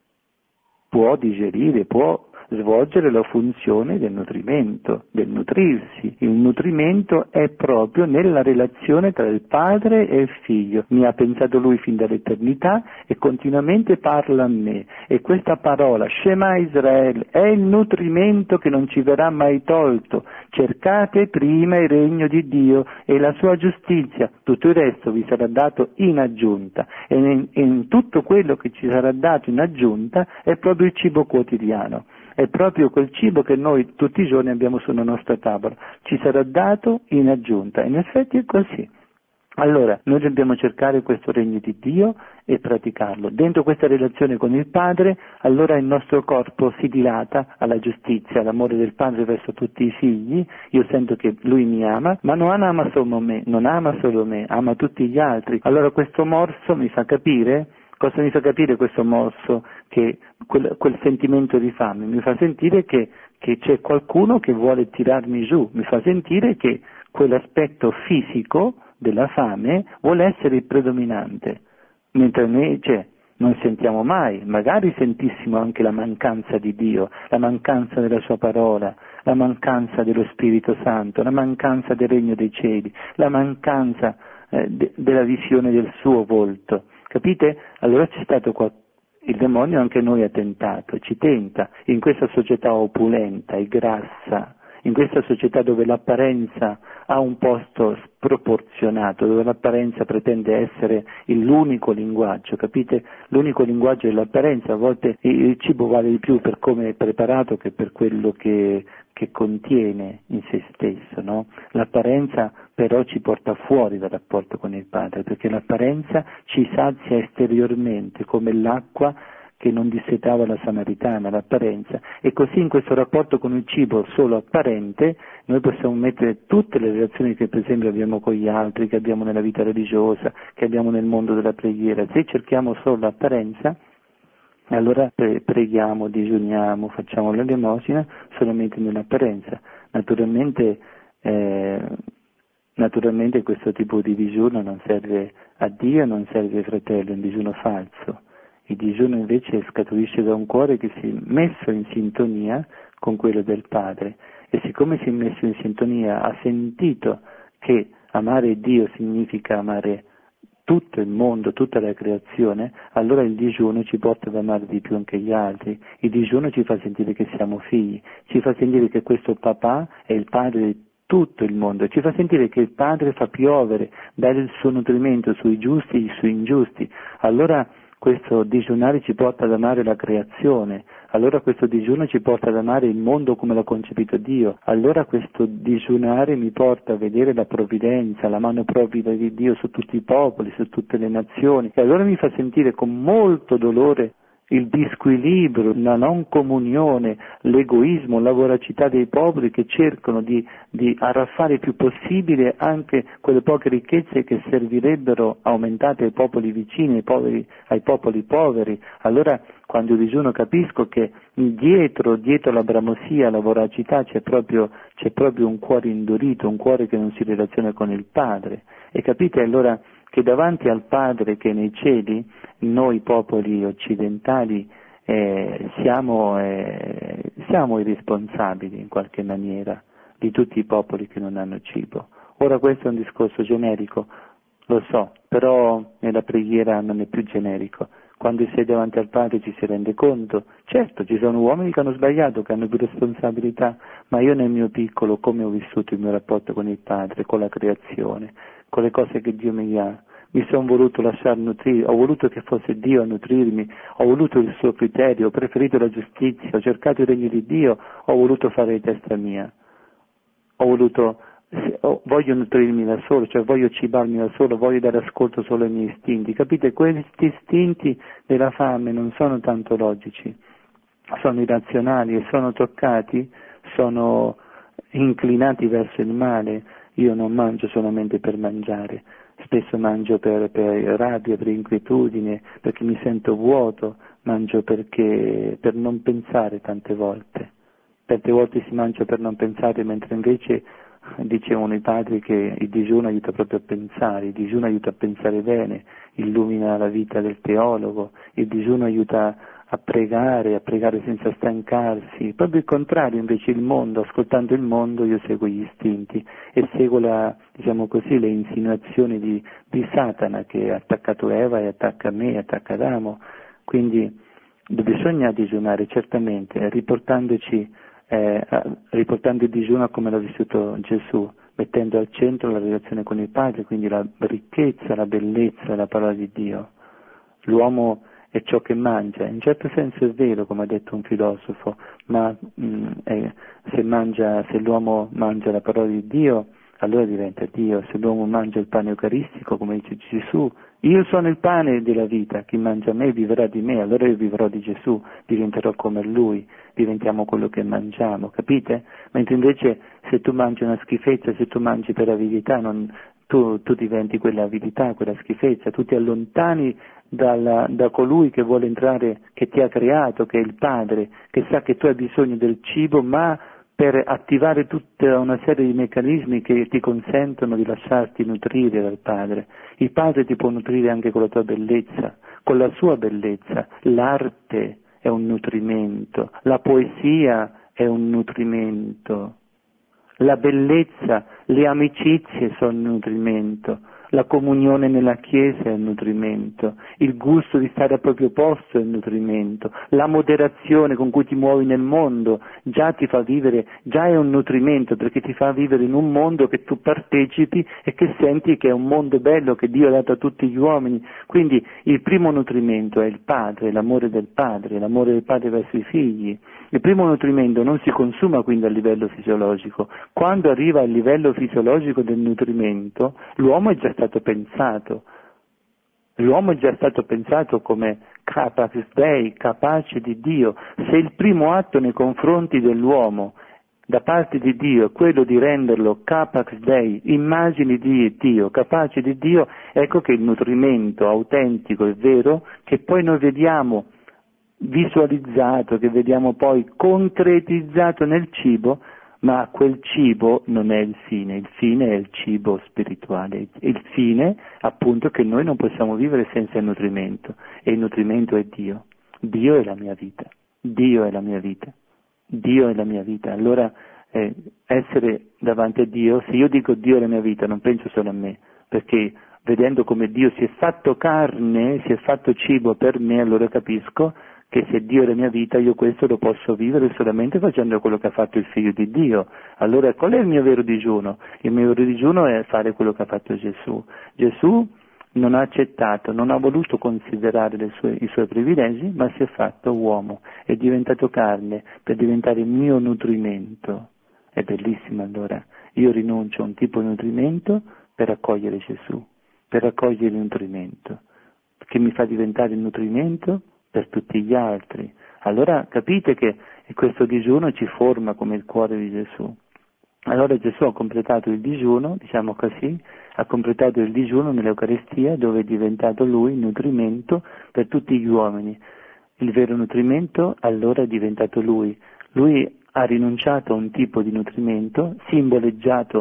può digerire, può svolgere la funzione del nutrimento, del nutrirsi. Il nutrimento è proprio nella relazione tra il padre e il figlio. Mi ha pensato lui fin dall'eternità e continuamente parla a me. E questa parola, Shema Israele, è il nutrimento che non ci verrà mai tolto. Cercate prima il regno di Dio e la sua giustizia, tutto il resto vi sarà dato in aggiunta. E in tutto quello che ci sarà dato in aggiunta è proprio il cibo quotidiano. È proprio quel cibo che noi tutti i giorni abbiamo sulla nostra tavola, ci sarà dato in aggiunta, in effetti è così. Allora, noi dobbiamo cercare questo regno di Dio e praticarlo. Dentro questa relazione con il Padre, allora il nostro corpo si dilata alla giustizia, all'amore del Padre verso tutti i figli. Io sento che Lui mi ama, ma non ama solo me, ama tutti gli altri. Allora questo morso mi fa capire Cosa mi fa capire questo morso, che quel sentimento di fame? Mi fa sentire che c'è qualcuno che vuole tirarmi giù, mi fa sentire che quell'aspetto fisico della fame vuole essere il predominante, mentre invece non sentiamo mai, magari sentissimo anche la mancanza di Dio, la mancanza della Sua parola, la mancanza dello Spirito Santo, la mancanza del Regno dei Cieli, la mancanza della visione del Suo volto. Capite? Allora c'è stato il demonio anche noi ha tentato, ci tenta, in questa società opulenta e grassa, in questa società dove l'apparenza ha un posto sproporzionato, dove l'apparenza pretende essere l'unico linguaggio, capite? L'unico linguaggio è l'apparenza, a volte il cibo vale di più per come è preparato che per quello che contiene in se stesso, no? L'apparenza però ci porta fuori dal rapporto con il Padre, perché l'apparenza ci sazia esteriormente, come l'acqua che non dissetava la Samaritana, l'apparenza, e così in questo rapporto con il cibo solo apparente noi possiamo mettere tutte le relazioni che per esempio abbiamo con gli altri, che abbiamo nella vita religiosa, che abbiamo nel mondo della preghiera. Se cerchiamo solo l'apparenza, allora preghiamo, digiuniamo, facciamo l'elemosina solamente nell'apparenza. Naturalmente questo tipo di digiuno non serve a Dio, non serve ai fratelli, è un digiuno falso. Il digiuno invece scaturisce da un cuore che si è messo in sintonia con quello del Padre, e siccome si è messo in sintonia, ha sentito che amare Dio significa amare tutto il mondo, tutta la creazione, allora il digiuno ci porta ad amare di più anche gli altri. Il digiuno ci fa sentire che siamo figli, ci fa sentire che questo papà è il padre di tutto il mondo, ci fa sentire che il Padre fa piovere, dare il suo nutrimento sui giusti e sui ingiusti. Allora questo digiunare ci porta ad amare la creazione, allora questo digiuno ci porta ad amare il mondo come l'ha concepito Dio, allora questo digiunare mi porta a vedere la provvidenza, la mano provvida di Dio su tutti i popoli, su tutte le nazioni, e allora mi fa sentire con molto dolore il disquilibrio, la non comunione, l'egoismo, la voracità dei popoli che cercano di arraffare il più possibile anche quelle poche ricchezze che servirebbero aumentate ai popoli vicini, ai popoli poveri. Allora quando io digiuno capisco che dietro la bramosia, la voracità c'è proprio un cuore indurito, un cuore che non si relaziona con il Padre. E capite allora che davanti al Padre che è nei cieli, noi popoli occidentali siamo irresponsabili in qualche maniera di tutti i popoli che non hanno cibo. Ora questo è un discorso generico, lo so, però nella preghiera non è più generico. Quando si è davanti al Padre ci si rende conto, certo ci sono uomini che hanno sbagliato, che hanno più responsabilità, ma io nel mio piccolo come ho vissuto il mio rapporto con il Padre, con la creazione, con le cose che Dio mi ha. Mi sono voluto lasciare nutrire, ho voluto che fosse Dio a nutrirmi, ho voluto il suo criterio, ho preferito la giustizia, ho cercato il regno di Dio, ho voluto fare di testa mia, voglio nutrirmi da solo, cioè voglio cibarmi da solo, voglio dare ascolto solo ai miei istinti. Capite? Questi istinti della fame non sono tanto logici, sono irrazionali e sono toccati, sono inclinati verso il male. Io non mangio solamente per mangiare, spesso mangio per rabbia, per inquietudine, perché mi sento vuoto, mangio per non pensare tante volte. Tante volte si mangia per non pensare, mentre invece dicevano i padri che il digiuno aiuta proprio a pensare, il digiuno aiuta a pensare bene, illumina la vita del teologo, il digiuno aiuta a pregare senza stancarsi, proprio il contrario, invece il mondo, ascoltando il mondo io seguo gli istinti e seguo le insinuazioni di Satana che ha attaccato Eva e attacca me, attacca Adamo, quindi bisogna digiunare certamente, riportando il digiuno come l'ha vissuto Gesù, mettendo al centro la relazione con il Padre, quindi la ricchezza, la bellezza della parola di Dio. L'uomo è ciò che mangia, in certo senso è vero, come ha detto un filosofo, ma se l'uomo mangia la parola di Dio, allora diventa Dio. Se l'uomo mangia il pane eucaristico, come dice Gesù, io sono il pane della vita, chi mangia me vivrà di me, allora io vivrò di Gesù, diventerò come Lui, diventiamo quello che mangiamo, capite? Mentre invece se tu mangi una schifezza, se tu mangi per avidità, tu diventi quella avidità, quella schifezza, tu ti allontani da colui che vuole entrare, che ti ha creato, che è il Padre, che sa che tu hai bisogno del cibo, ma per attivare tutta una serie di meccanismi che ti consentono di lasciarti nutrire dal Padre. Il Padre ti può nutrire anche con la tua bellezza, con la sua bellezza. L'arte è un nutrimento, la poesia è un nutrimento, la bellezza, le amicizie sono un nutrimento, la comunione nella Chiesa è un nutrimento, il gusto di stare al proprio posto è un nutrimento, la moderazione con cui ti muovi nel mondo già ti fa vivere, già è un nutrimento, perché ti fa vivere in un mondo che tu partecipi e che senti che è un mondo bello che Dio ha dato a tutti gli uomini. Quindi il primo nutrimento è il Padre, l'amore del Padre verso i figli. Il primo nutrimento non si consuma quindi a livello fisiologico. Quando arriva al livello fisiologico del nutrimento, l'uomo è già stato pensato. L'uomo è già stato pensato come capax Dei, capace di Dio. Se il primo atto nei confronti dell'uomo da parte di Dio è quello di renderlo capax Dei, immagini di Dio, capace di Dio, ecco che il nutrimento autentico e vero, che poi noi vediamo visualizzato, che vediamo poi concretizzato nel cibo, ma quel cibo non è il fine è il cibo spirituale, il fine appunto che noi non possiamo vivere senza il nutrimento, e il nutrimento è Dio. Dio è la mia vita, Dio è la mia vita, Dio è la mia vita. Allora essere davanti a Dio, se io dico Dio è la mia vita, non penso solo a me, perché vedendo come Dio si è fatto carne, si è fatto cibo per me, allora capisco che se Dio è la mia vita, io questo lo posso vivere solamente facendo quello che ha fatto il Figlio di Dio. Allora qual è il mio vero digiuno? Il mio vero digiuno è fare quello che ha fatto Gesù. Gesù non ha accettato, non ha voluto considerare i suoi privilegi, ma si è fatto uomo, è diventato carne per diventare il mio nutrimento. È bellissimo allora. Io rinuncio a un tipo di nutrimento per accogliere Gesù, per accogliere il nutrimento, che mi fa diventare il nutrimento per tutti gli altri. Allora capite che questo digiuno ci forma come il cuore di Gesù. Allora Gesù ha completato il digiuno, diciamo così, ha completato il digiuno nell'Eucaristia, dove è diventato Lui il nutrimento per tutti gli uomini. Il vero nutrimento allora è diventato Lui. Lui ha rinunciato a un tipo di nutrimento simboleggiato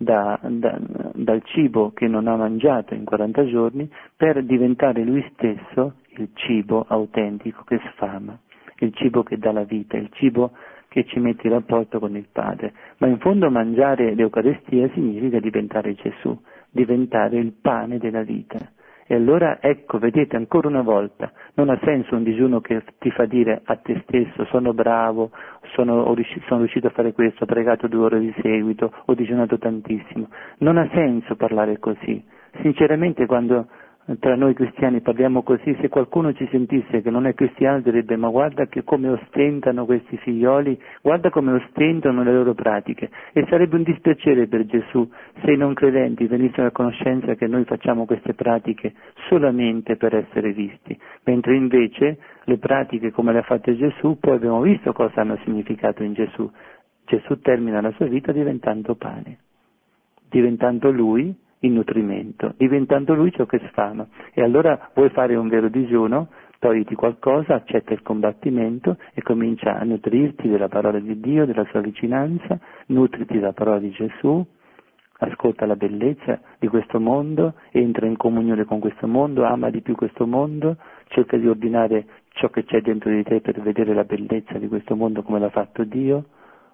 dal cibo che non ha mangiato in 40 giorni, per diventare Lui stesso il cibo autentico che sfama, il cibo che dà la vita, il cibo che ci mette in rapporto con il Padre. Ma in fondo mangiare l'Eucaristia significa diventare Gesù, diventare il pane della vita. E allora ecco, vedete, ancora una volta, non ha senso un digiuno che ti fa dire a te stesso sono bravo, sono riuscito a fare questo, ho pregato 2 ore di seguito, ho digiunato tantissimo. Non ha senso parlare così. Sinceramente quando tra noi cristiani parliamo così, se qualcuno ci sentisse che non è cristiano direbbe ma guarda che come ostentano questi figlioli, guarda come ostentano le loro pratiche, e sarebbe un dispiacere per Gesù se i non credenti venissero a conoscenza che noi facciamo queste pratiche solamente per essere visti, mentre invece le pratiche come le ha fatte Gesù, poi abbiamo visto cosa hanno significato in Gesù. Gesù termina la sua vita diventando pane, diventando Lui il nutrimento, diventando Lui ciò che sfama. E allora vuoi fare un vero digiuno, togliti qualcosa, accetta il combattimento e comincia a nutrirti della parola di Dio, della sua vicinanza, nutriti della parola di Gesù, ascolta la bellezza di questo mondo, entra in comunione con questo mondo, ama di più questo mondo, cerca di ordinare ciò che c'è dentro di te per vedere la bellezza di questo mondo come l'ha fatto Dio.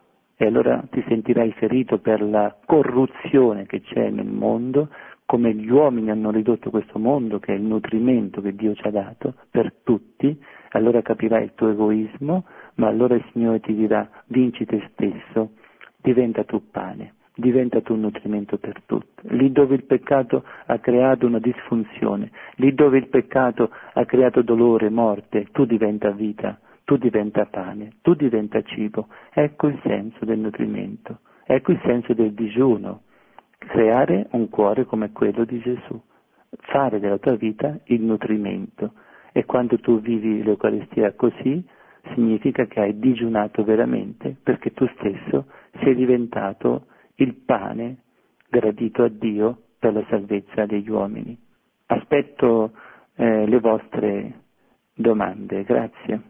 E allora ti sentirai ferito per la corruzione che c'è nel mondo, come gli uomini hanno ridotto questo mondo, che è il nutrimento che Dio ci ha dato per tutti. Allora capirai il tuo egoismo, ma allora il Signore ti dirà vinci te stesso, diventa tu pane, diventa tu un nutrimento per tutti. Lì dove il peccato ha creato una disfunzione, lì dove il peccato ha creato dolore, morte, tu diventa vita. Tu diventa pane, tu diventa cibo. Ecco il senso del nutrimento, ecco il senso del digiuno, creare un cuore come quello di Gesù, fare della tua vita il nutrimento. E quando tu vivi l'Eucaristia così, significa che hai digiunato veramente, perché tu stesso sei diventato il pane gradito a Dio per la salvezza degli uomini. Aspetto le vostre domande, grazie.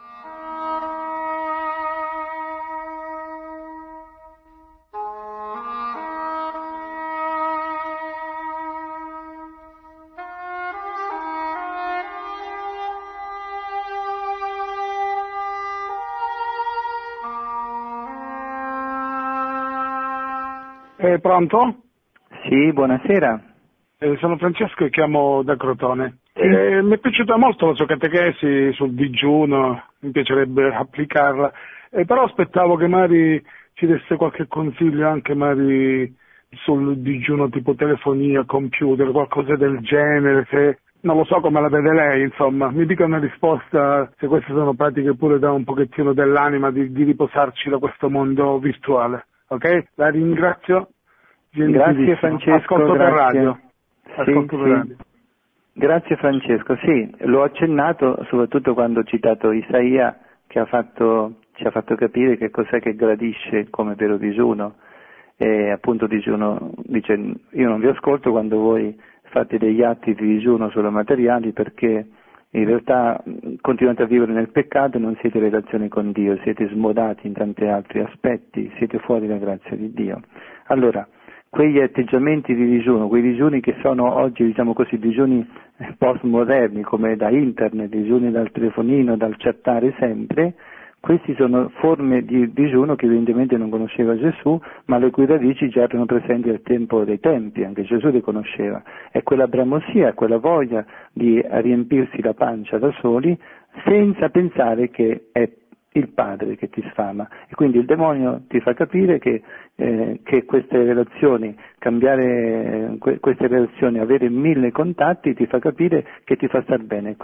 Pronto? Sì, buonasera. Sono Francesco e chiamo da Crotone. Sì. Mi è piaciuta molto la sua catechesi sul digiuno, mi piacerebbe applicarla, però aspettavo che magari ci desse qualche consiglio anche magari sul digiuno tipo telefonia, computer, qualcosa del genere, se non lo so come la vede lei, insomma, mi dica una risposta se queste sono pratiche pure da un pochettino dell'anima di riposarci da questo mondo virtuale, ok? La ringrazio. Grazie Francesco, Ascolto grazie. per radio. Ascolto per radio. Grazie Francesco, sì, l'ho accennato soprattutto quando ho citato Isaia che ci ha fatto capire che cos'è che gradisce come vero digiuno. E appunto digiuno dice: io non vi ascolto quando voi fate degli atti di digiuno solo materiali, perché in realtà continuate a vivere nel peccato e non siete in relazione con Dio, siete smodati in tanti altri aspetti, siete fuori dalla grazia di Dio. Allora, quegli atteggiamenti di digiuno, quei digiuni che sono oggi, diciamo così, digiuni postmoderni, come da internet, digiuni dal telefonino, dal chattare sempre, questi sono forme di digiuno che evidentemente non conosceva Gesù, ma le cui radici già erano presenti al tempo dei tempi, anche Gesù le conosceva. È quella bramosia, quella voglia di riempirsi la pancia da soli, senza pensare che è il Padre che ti sfama, e quindi il demonio ti fa capire che queste relazioni, cambiare queste relazioni, avere 1000 contatti, ti fa capire che ti fa star bene.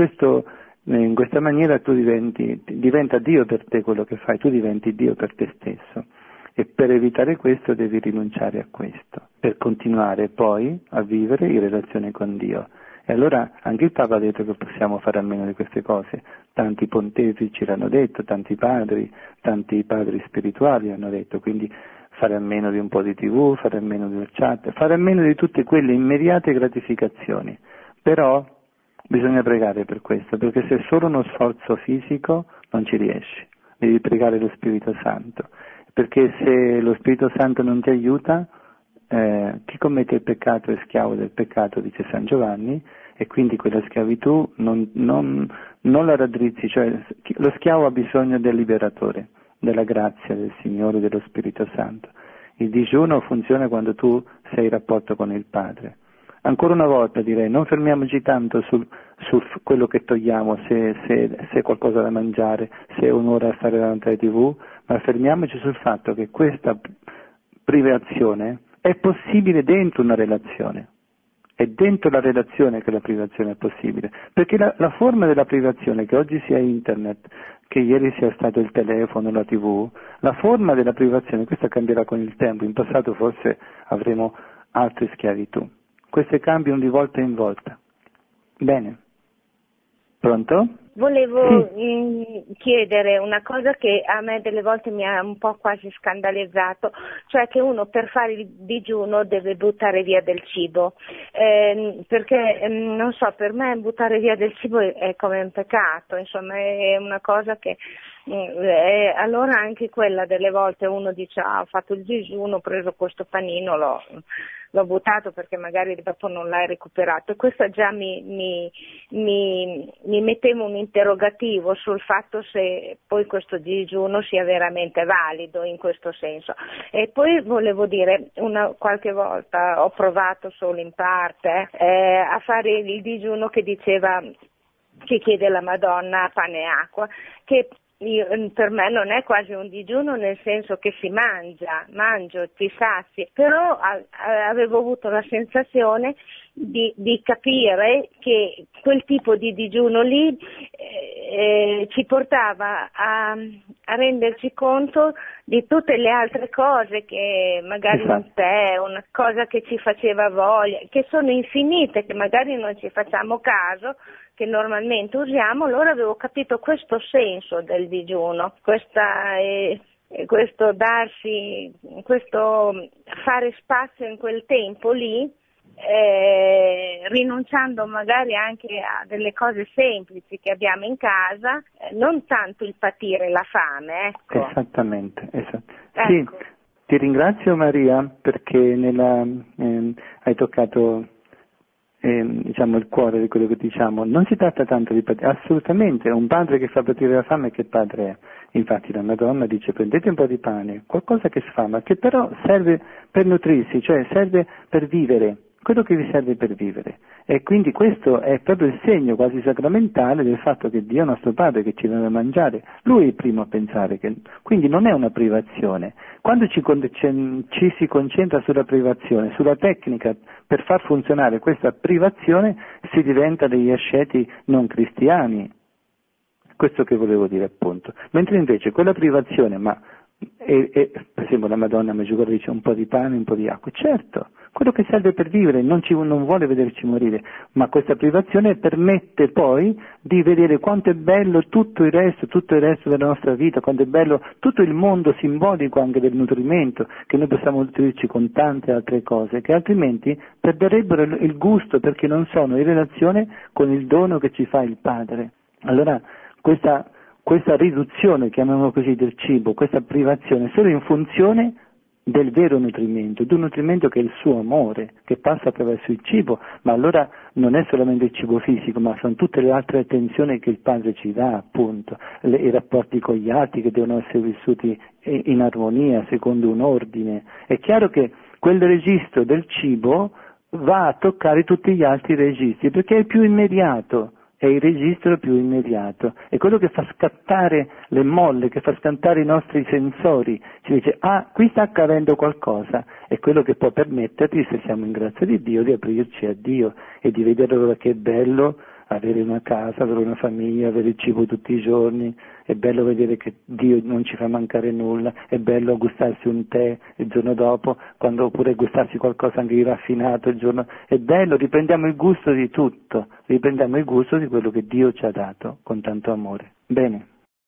In questa maniera tu diventa Dio per te quello che fai, tu diventi Dio per te stesso, e per evitare questo devi rinunciare a questo, per continuare poi a vivere in relazione con Dio. E allora anche il Papa ha detto che possiamo fare a meno di queste cose, tanti pontefici l'hanno detto, tanti padri spirituali hanno detto, quindi fare a meno di un po' di TV, fare a meno del chat, fare a meno di tutte quelle immediate gratificazioni, però bisogna pregare per questo, perché se è solo uno sforzo fisico non ci riesci, devi pregare lo Spirito Santo, perché se lo Spirito Santo non ti aiuta, chi commette il peccato è schiavo del peccato, dice San Giovanni, e quindi quella schiavitù non la raddrizzi, cioè lo schiavo ha bisogno del liberatore, della grazia del Signore, dello Spirito Santo. Il digiuno funziona quando tu sei in rapporto con il Padre. Ancora una volta direi, non fermiamoci tanto su quello che togliamo, se è qualcosa da mangiare, se è un'ora a stare davanti alla TV, ma fermiamoci sul fatto che questa privazione è possibile dentro una relazione. È dentro la relazione che la privazione è possibile, perché la forma della privazione, che oggi sia internet, che ieri sia stato il telefono, la TV, la forma della privazione, questa cambierà con il tempo, in passato forse avremo altre schiavitù. Queste cambiano di volta in volta. Bene. Pronto? Volevo chiedere una cosa che a me delle volte mi ha un po' quasi scandalizzato, cioè che uno per fare il digiuno deve buttare via del cibo, perché non so, per me buttare via del cibo è come un peccato, insomma è una cosa che allora anche quella delle volte uno dice ho fatto il digiuno, ho preso questo panino, l'ho buttato perché magari dopo non l'hai recuperato, e questo già mi metteva un interrogativo sul fatto se poi questo digiuno sia veramente valido in questo senso. E poi volevo dire, qualche volta ho provato solo in parte a fare il digiuno che chiede la Madonna pane e acqua, che per me non è quasi un digiuno, nel senso che si mangio, ti sazi, però avevo avuto la sensazione di capire che quel tipo di digiuno lì ci portava a renderci conto di tutte le altre cose che magari un tè, una cosa che ci faceva voglia, che sono infinite, che magari non ci facciamo caso, che normalmente usiamo. Allora avevo capito questo senso del digiuno, questo fare spazio in quel tempo lì rinunciando magari anche a delle cose semplici che abbiamo in casa, non tanto il patire la fame, ecco. Esattamente, Ecco. Sì, ti ringrazio Maria perché hai toccato diciamo il cuore di quello che diciamo. Non si tratta tanto di patire, assolutamente, un padre che fa patire la fame che padre è? Infatti la Madonna dice prendete un po' di pane, qualcosa che sfama, che però serve per nutrirsi, cioè serve per vivere, quello che vi serve per vivere. E quindi questo è proprio il segno quasi sacramentale del fatto che Dio è nostro Padre, che ci dà da mangiare. Lui è il primo a pensare che... Quindi non è una privazione. Quando ci si concentra sulla privazione, sulla tecnica per far funzionare questa privazione, si diventa degli asceti non cristiani. Questo che volevo dire appunto. Mentre invece quella privazione, per esempio la Madonna Medjugorje dice un po' di pane, un po' di acqua, certo, quello che serve per vivere, non vuole vederci morire, ma questa privazione permette poi di vedere quanto è bello tutto il resto della nostra vita, quanto è bello tutto il mondo simbolico anche del nutrimento, che noi possiamo nutrirci con tante altre cose, che altrimenti perderebbero il gusto perché non sono in relazione con il dono che ci fa il Padre. Allora, questa riduzione, chiamiamolo così, del cibo, questa privazione, solo in funzione del vero nutrimento, di un nutrimento che è il suo amore, che passa attraverso il cibo, ma allora non è solamente il cibo fisico, ma sono tutte le altre attenzioni che il Padre ci dà, appunto, i rapporti con gli altri che devono essere vissuti in armonia, secondo un ordine. È chiaro che quel registro del cibo va a toccare tutti gli altri registri, perché è il più immediato. È il registro più immediato, è quello che fa scattare le molle, che fa scattare i nostri sensori, ci dice, qui sta accadendo qualcosa, è quello che può permetterti, se siamo in grazia di Dio, di aprirci a Dio e di vedere allora che è bello avere una casa, avere una famiglia, avere il cibo tutti i giorni, è bello vedere che Dio non ci fa mancare nulla, è bello gustarsi un tè il giorno dopo, oppure gustarsi qualcosa anche di raffinato il giorno, è bello, riprendiamo il gusto di tutto, riprendiamo il gusto di quello che Dio ci ha dato con tanto amore. Bene.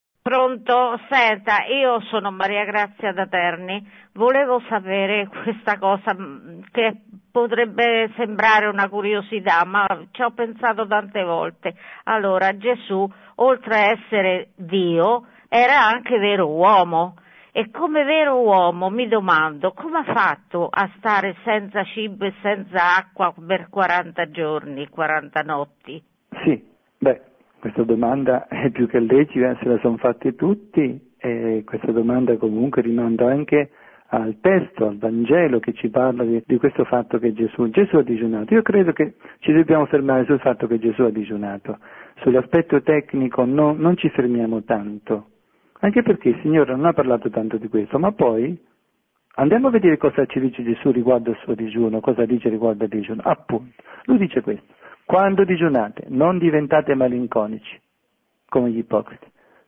Pronto? Senta, io sono Maria Grazia da Terni, volevo sapere questa cosa che potrebbe sembrare una curiosità, ma ci ho pensato tante volte. Allora, Gesù, oltre a essere Dio, era anche vero uomo, e come vero uomo mi domando come ha fatto a stare senza cibo e senza acqua per 40 giorni, 40 notti? Sì, questa domanda è più che lecita, se la sono fatti tutti, e questa domanda comunque rimanda anche al testo, al Vangelo che ci parla di questo fatto che Gesù ha digiunato. Io credo che ci dobbiamo fermare sul fatto che Gesù ha digiunato, sull'aspetto tecnico non ci fermiamo tanto, anche perché il Signore non ha parlato tanto di questo, ma poi andiamo a vedere cosa ci dice Gesù riguardo al suo digiuno, cosa dice riguardo al digiuno. Appunto, lui dice questo. Quando digiunate, non diventate malinconici, come gli ipocriti.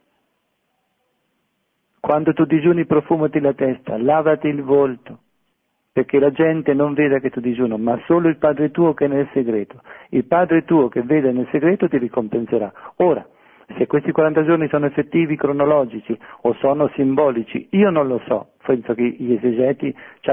Quando tu digiuni, profumati la testa, lavati il volto, perché la gente non veda che tu digiuno, ma solo il Padre tuo che è nel segreto. Il Padre tuo che vede nel segreto ti ricompenserà. Ora, se questi 40 giorni sono effettivi, cronologici, o sono simbolici, io non lo so. Penso che gli esegeti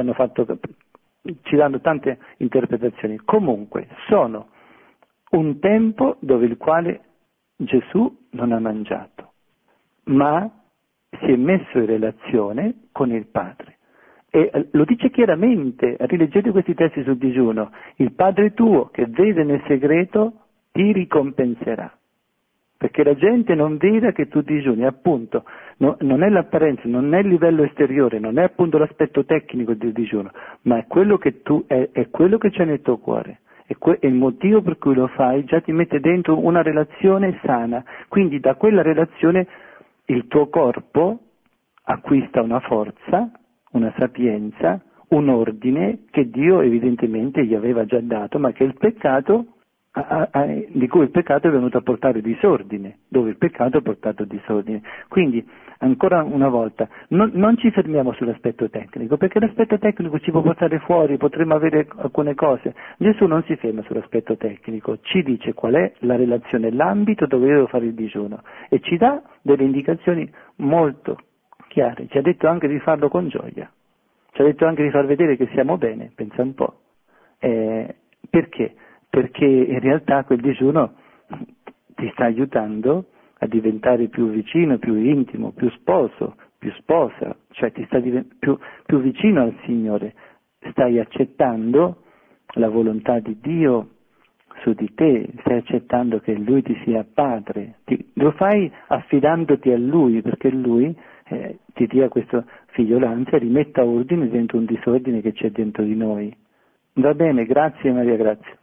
ci danno tante interpretazioni. Comunque, sono un tempo dove il quale Gesù non ha mangiato, ma si è messo in relazione con il Padre. E lo dice chiaramente, rileggete questi testi sul digiuno, il Padre tuo che vede nel segreto ti ricompenserà, perché la gente non veda che tu digiuni, appunto, non è l'apparenza, non è il livello esteriore, non è appunto l'aspetto tecnico del digiuno, ma è quello che è quello che c'è nel tuo cuore. E il motivo per cui lo fai già ti mette dentro una relazione sana, quindi da quella relazione il tuo corpo acquista una forza, una sapienza, un ordine che Dio evidentemente gli aveva già dato, ma che il peccato, di cui il peccato è venuto a portare disordine, dove il peccato ha portato disordine. Quindi, ancora una volta, non ci fermiamo sull'aspetto tecnico, perché l'aspetto tecnico ci può portare fuori, potremmo avere alcune cose. Gesù non si ferma sull'aspetto tecnico, ci dice qual è la relazione, l'ambito dove io devo fare il digiuno, e ci dà delle indicazioni molto chiare. Ci ha detto anche di farlo con gioia, ci ha detto anche di far vedere che siamo bene, pensa un po'. Perché? Perché in realtà quel digiuno ti sta aiutando a diventare più vicino, più intimo, più sposo, più sposa, cioè ti sta più vicino al Signore, stai accettando la volontà di Dio su di te, stai accettando che Lui ti sia padre, lo fai affidandoti a Lui, perché Lui ti dia questa figliolanza e rimetta ordine dentro un disordine che c'è dentro di noi. Va bene, grazie Maria Grazia.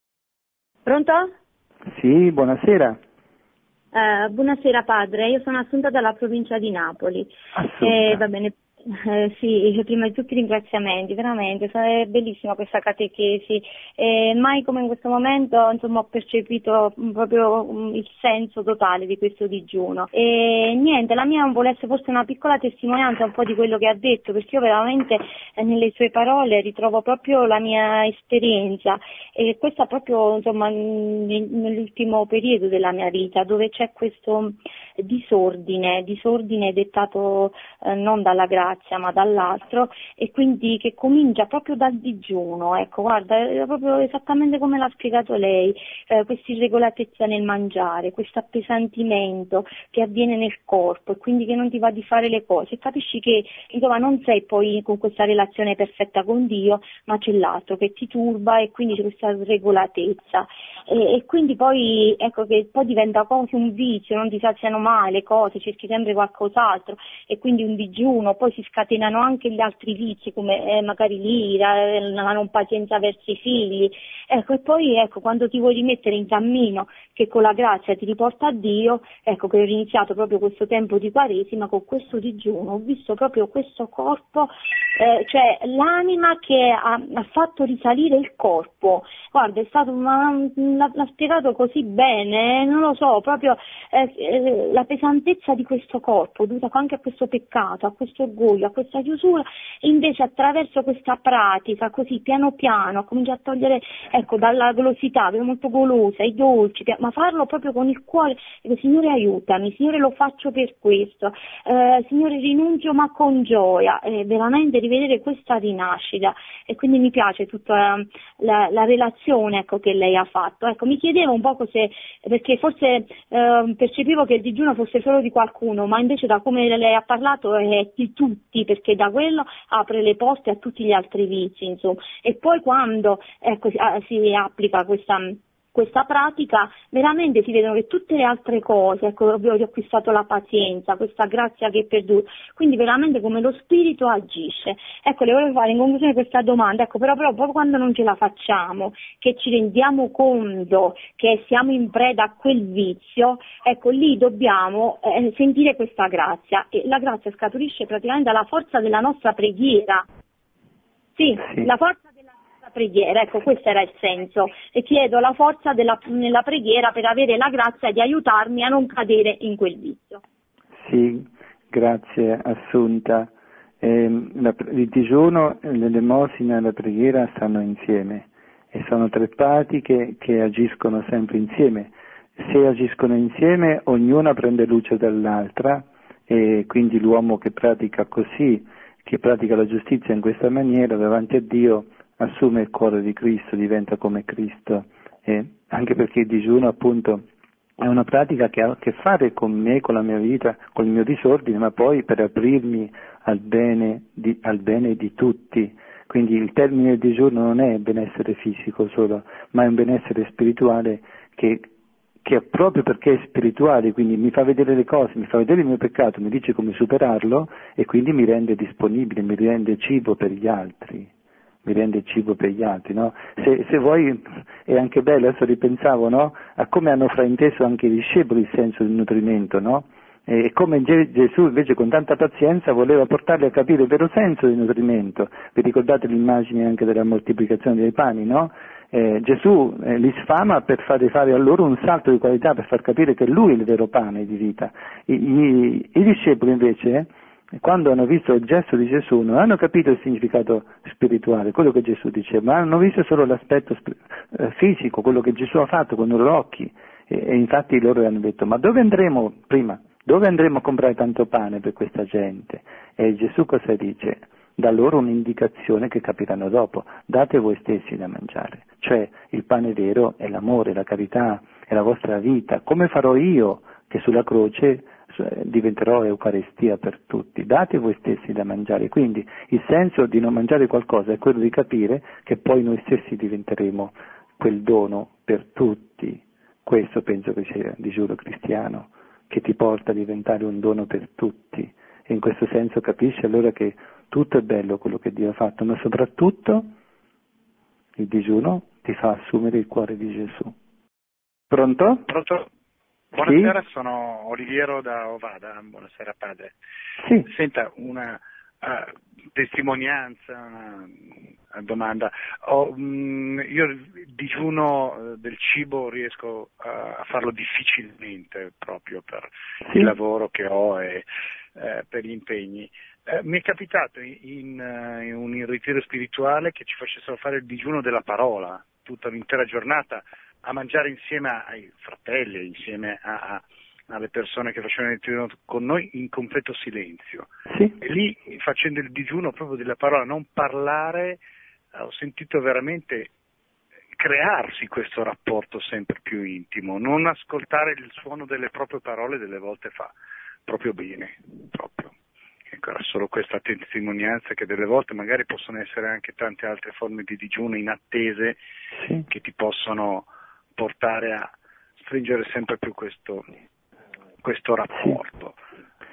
Pronto? Sì, buonasera. Buonasera padre, io sono Assunta dalla provincia di Napoli. Assunta. Va bene. Sì, prima di tutti ringraziamenti, veramente, è bellissima questa catechesi, mai come in questo momento insomma ho percepito proprio il senso totale di questo digiuno. E niente, la mia vuole essere forse una piccola testimonianza un po' di quello che ha detto, perché io veramente nelle sue parole ritrovo proprio la mia esperienza, e questa proprio insomma nell'ultimo periodo della mia vita, dove c'è questo disordine dettato non dalla grazia ma dall'altro, e quindi che comincia proprio dal digiuno. Ecco, guarda, è proprio esattamente come l'ha spiegato lei, questa irregolatezza nel mangiare, questo appesantimento che avviene nel corpo, e quindi che non ti va di fare le cose, e capisci che insomma non sei poi con questa relazione perfetta con Dio, ma c'è l'altro che ti turba, e quindi c'è questa irregolatezza, e quindi poi ecco che poi diventa quasi un vizio, non ti saziano mai le cose, cerchi sempre qualcos'altro, e quindi un digiuno, poi si scatenano anche gli altri vizi come magari l'ira, la non pazienza verso i figli, ecco, e poi ecco quando ti vuoi rimettere in cammino che con la grazia ti riporta a Dio, ecco che ho iniziato proprio questo tempo di Quaresima con questo digiuno, ho visto proprio questo corpo, cioè l'anima che ha fatto risalire il corpo, guarda è stato l'ha spiegato così bene, non lo so, proprio la pesantezza di questo corpo dovuta anche a questo peccato, a questo orgoglio, a questa chiusura, e invece attraverso questa pratica così piano piano comincia a togliere, ecco, dalla golosità, che è molto golosa, i dolci, ma farlo proprio con il cuore, dico, Signore aiutami, Signore lo faccio per questo, Signore rinuncio ma con gioia, veramente rivedere questa rinascita, e quindi mi piace tutta la relazione, ecco, che lei ha fatto. Ecco, mi chiedevo un poco se, perché forse percepivo che il digiuno fosse solo di qualcuno, ma invece da come lei ha parlato è di tutti, perché da quello apre le porte a tutti gli altri vizi, insomma. E poi quando ecco, si applica questa pratica, veramente si vedono che tutte le altre cose, ecco, ho acquistato la pazienza, questa grazia che perduto, quindi veramente come lo spirito agisce. Ecco, le volevo fare in conclusione questa domanda, ecco, però proprio quando non ce la facciamo, che ci rendiamo conto che siamo in preda a quel vizio, ecco, lì dobbiamo sentire questa grazia, e la grazia scaturisce praticamente dalla forza della nostra preghiera. Sì, la forza della nostra preghiera, ecco, questo era il senso, e chiedo la forza nella preghiera per avere la grazia di aiutarmi a non cadere in quel vizio. Sì, grazie Assunta. Il digiuno, l'elemosina e la preghiera stanno insieme, e sono tre pratiche che agiscono sempre insieme. Se agiscono insieme, ognuna prende luce dall'altra, e quindi l'uomo che pratica così, che pratica la giustizia in questa maniera davanti a Dio, assume il cuore di Cristo, diventa come Cristo, anche perché il digiuno appunto è una pratica che ha a che fare con me, con la mia vita, con il mio disordine, ma poi per aprirmi al bene di tutti. Quindi il termine digiuno non è benessere fisico solo, ma è un benessere spirituale che proprio perché è spirituale, quindi mi fa vedere le cose, mi fa vedere il mio peccato, mi dice come superarlo, e quindi mi rende disponibile, mi rende cibo per gli altri, no? Se vuoi, è anche bello, adesso ripensavo, no? A come hanno frainteso anche i discepoli il senso del nutrimento, no? E come Gesù invece con tanta pazienza voleva portarli a capire il vero senso del nutrimento. Vi ricordate l'immagine anche della moltiplicazione dei pani, no? Gesù li sfama per fare a loro un salto di qualità, per far capire che Lui è il vero pane di vita. I discepoli invece, quando hanno visto il gesto di Gesù, non hanno capito il significato spirituale, quello che Gesù diceva, ma hanno visto solo l'aspetto fisico, quello che Gesù ha fatto con i loro occhi. E infatti loro hanno detto, ma dove andremo a comprare tanto pane per questa gente? E Gesù cosa dice? dà loro un'indicazione che capiranno dopo. Date voi stessi da mangiare, cioè il pane vero è l'amore, la carità, è la vostra vita. Come farò io che sulla croce diventerò Eucaristia per tutti? Date voi stessi da mangiare. Quindi il senso di non mangiare qualcosa è quello di capire che poi noi stessi diventeremo quel dono per tutti. Questo penso che sia il digiuno cristiano, che ti porta a diventare un dono per tutti. E in questo senso capisci allora che tutto è bello quello che Dio ha fatto, ma soprattutto il digiuno ti fa assumere il cuore di Gesù. Pronto? Pronto? Buonasera, Sì? sono Oliviero da Ovada. Buonasera padre. Sì. Senta, una testimonianza, una domanda. Io il digiuno del cibo riesco a farlo difficilmente proprio per il lavoro che ho e per gli impegni. Mi è capitato in un ritiro spirituale che ci facessero fare il digiuno della parola tutta l'intera giornata, a mangiare insieme ai fratelli, insieme alle persone che facevano il digiuno con noi in completo silenzio. Sì. E lì, facendo il digiuno proprio della parola, non parlare, ho sentito veramente crearsi questo rapporto sempre più intimo, non ascoltare il suono delle proprie parole delle volte fa proprio bene, proprio. Ecco, era solo questa testimonianza che delle volte magari possono essere anche tante altre forme di digiuno inattese, sì, che ti possono portare a stringere sempre più questo rapporto.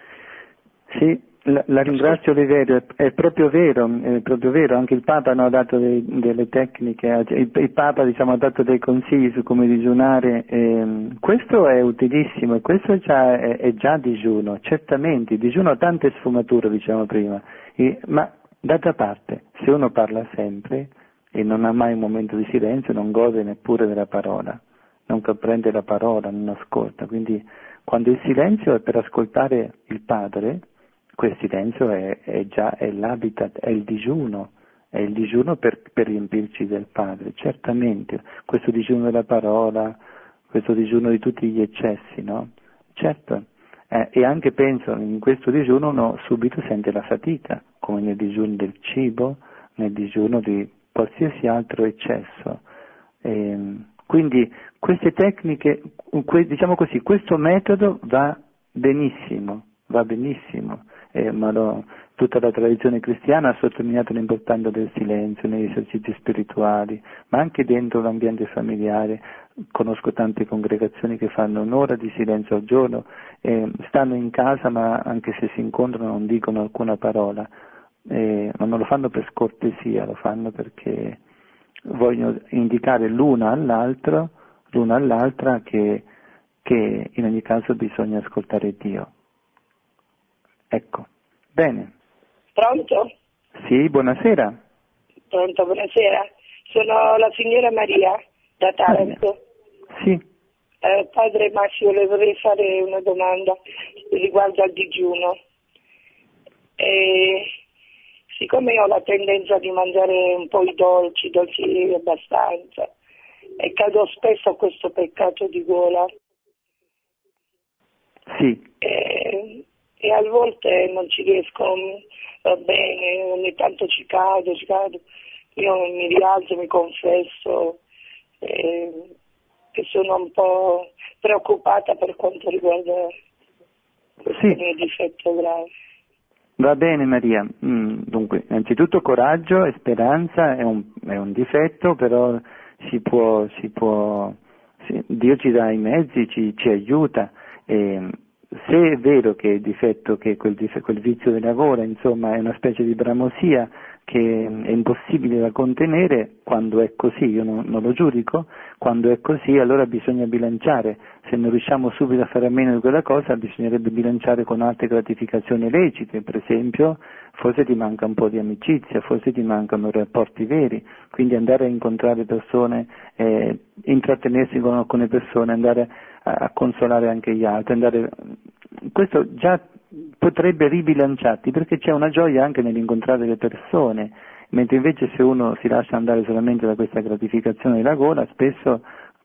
Sì, la ringrazio Oliverio, è proprio vero, anche il Papa ha dato delle tecniche, il Papa ha dato dei consigli su come digiunare, questo è utilissimo e questo è già digiuno, certamente, il digiuno ha tante sfumature diciamo prima, ma d'altra parte se uno parla sempre e non ha mai un momento di silenzio non gode neppure della parola, non comprende la parola, non ascolta, quindi quando il silenzio è per ascoltare il Padre, quel silenzio è l'habitat, è il digiuno per riempirci del Padre, certamente, questo digiuno della parola, questo digiuno di tutti gli eccessi, no? Certo, e anche penso in questo digiuno uno subito sente la fatica, come nel digiuno del cibo, nel digiuno di qualsiasi altro eccesso. Quindi queste tecniche, diciamo così, questo metodo va benissimo, ma tutta la tradizione cristiana ha sottolineato l'importanza del silenzio negli esercizi spirituali, ma anche dentro l'ambiente familiare. Conosco tante congregazioni che fanno un'ora di silenzio al giorno, stanno in casa ma anche se si incontrano non dicono alcuna parola, ma non lo fanno per scortesia, lo fanno perché vogliono indicare l'una all'altra che in ogni caso bisogna ascoltare Dio. Ecco, bene. Pronto? Sì, buonasera. Pronto, buonasera. Sono la signora Maria da Taranto. Sì. Padre Massimo, le vorrei fare una domanda riguardo al digiuno. Siccome ho la tendenza di mangiare un po' i dolci abbastanza, e cado spesso a questo peccato di gola. Sì. E a volte non ci riesco, va bene, ogni tanto ci cado, io mi rialzo, mi confesso, che sono un po' preoccupata per quanto riguarda questo mio difetto grave. Va bene Maria, dunque innanzitutto coraggio e speranza è un difetto, però Dio ci dà i mezzi, ci aiuta. Se è vero che il difetto, che quel vizio della gola, insomma, è una specie di bramosia che è impossibile da contenere, quando è così, io non lo giudico, quando è così allora bisogna bilanciare, se non riusciamo subito a fare a meno di quella cosa bisognerebbe bilanciare con altre gratificazioni lecite, per esempio forse ti manca un po' di amicizia, forse ti mancano rapporti veri, quindi andare a incontrare persone, intrattenersi con alcune persone, andare a consolare anche gli altri, questo già potrebbe ribilanciarti, perché c'è una gioia anche nell'incontrare le persone, mentre invece se uno si lascia andare solamente da questa gratificazione della gola, spesso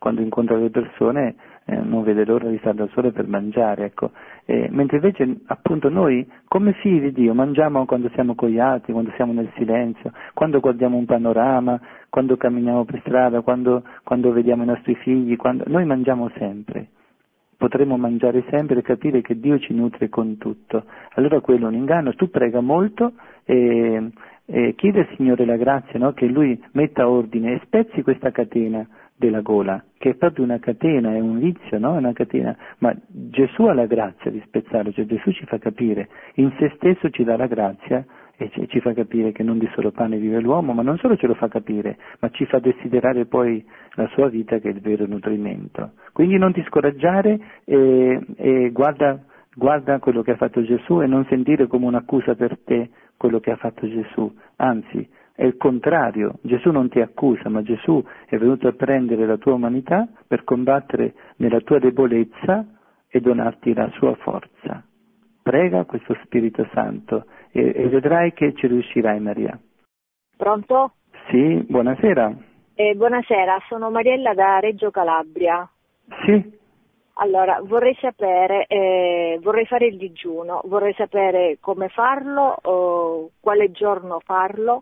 quando incontra le persone non vede l'ora di stare da sole per mangiare, ecco. Mentre invece appunto noi come figli di Dio mangiamo quando siamo con gli altri, quando siamo nel silenzio, quando guardiamo un panorama, quando camminiamo per strada, quando vediamo i nostri figli, noi mangiamo sempre. Potremmo mangiare sempre e capire che Dio ci nutre con tutto. Allora quello è un inganno. Tu prega molto e chiede al Signore la grazia, no? Che Lui metta ordine e spezzi questa catena della gola, che è proprio una catena, è un vizio, no? È una catena. Ma Gesù ha la grazia di spezzarlo, cioè Gesù ci fa capire, in se stesso ci dà la grazia e ci fa capire che non di solo pane vive l'uomo, ma non solo ce lo fa capire, ma ci fa desiderare poi la sua vita, che è il vero nutrimento. Quindi non ti scoraggiare e guarda quello che ha fatto Gesù e non sentire come un'accusa per te quello che ha fatto Gesù, anzi è il contrario, Gesù non ti accusa, ma Gesù è venuto a prendere la tua umanità per combattere nella tua debolezza e donarti la sua forza. Prega questo Spirito Santo e vedrai che ci riuscirai, Maria. Pronto? Sì, buonasera. Buonasera, sono Mariella da Reggio Calabria. Sì. Allora, vorrei sapere, vorrei fare il digiuno, vorrei sapere come farlo, quale giorno farlo,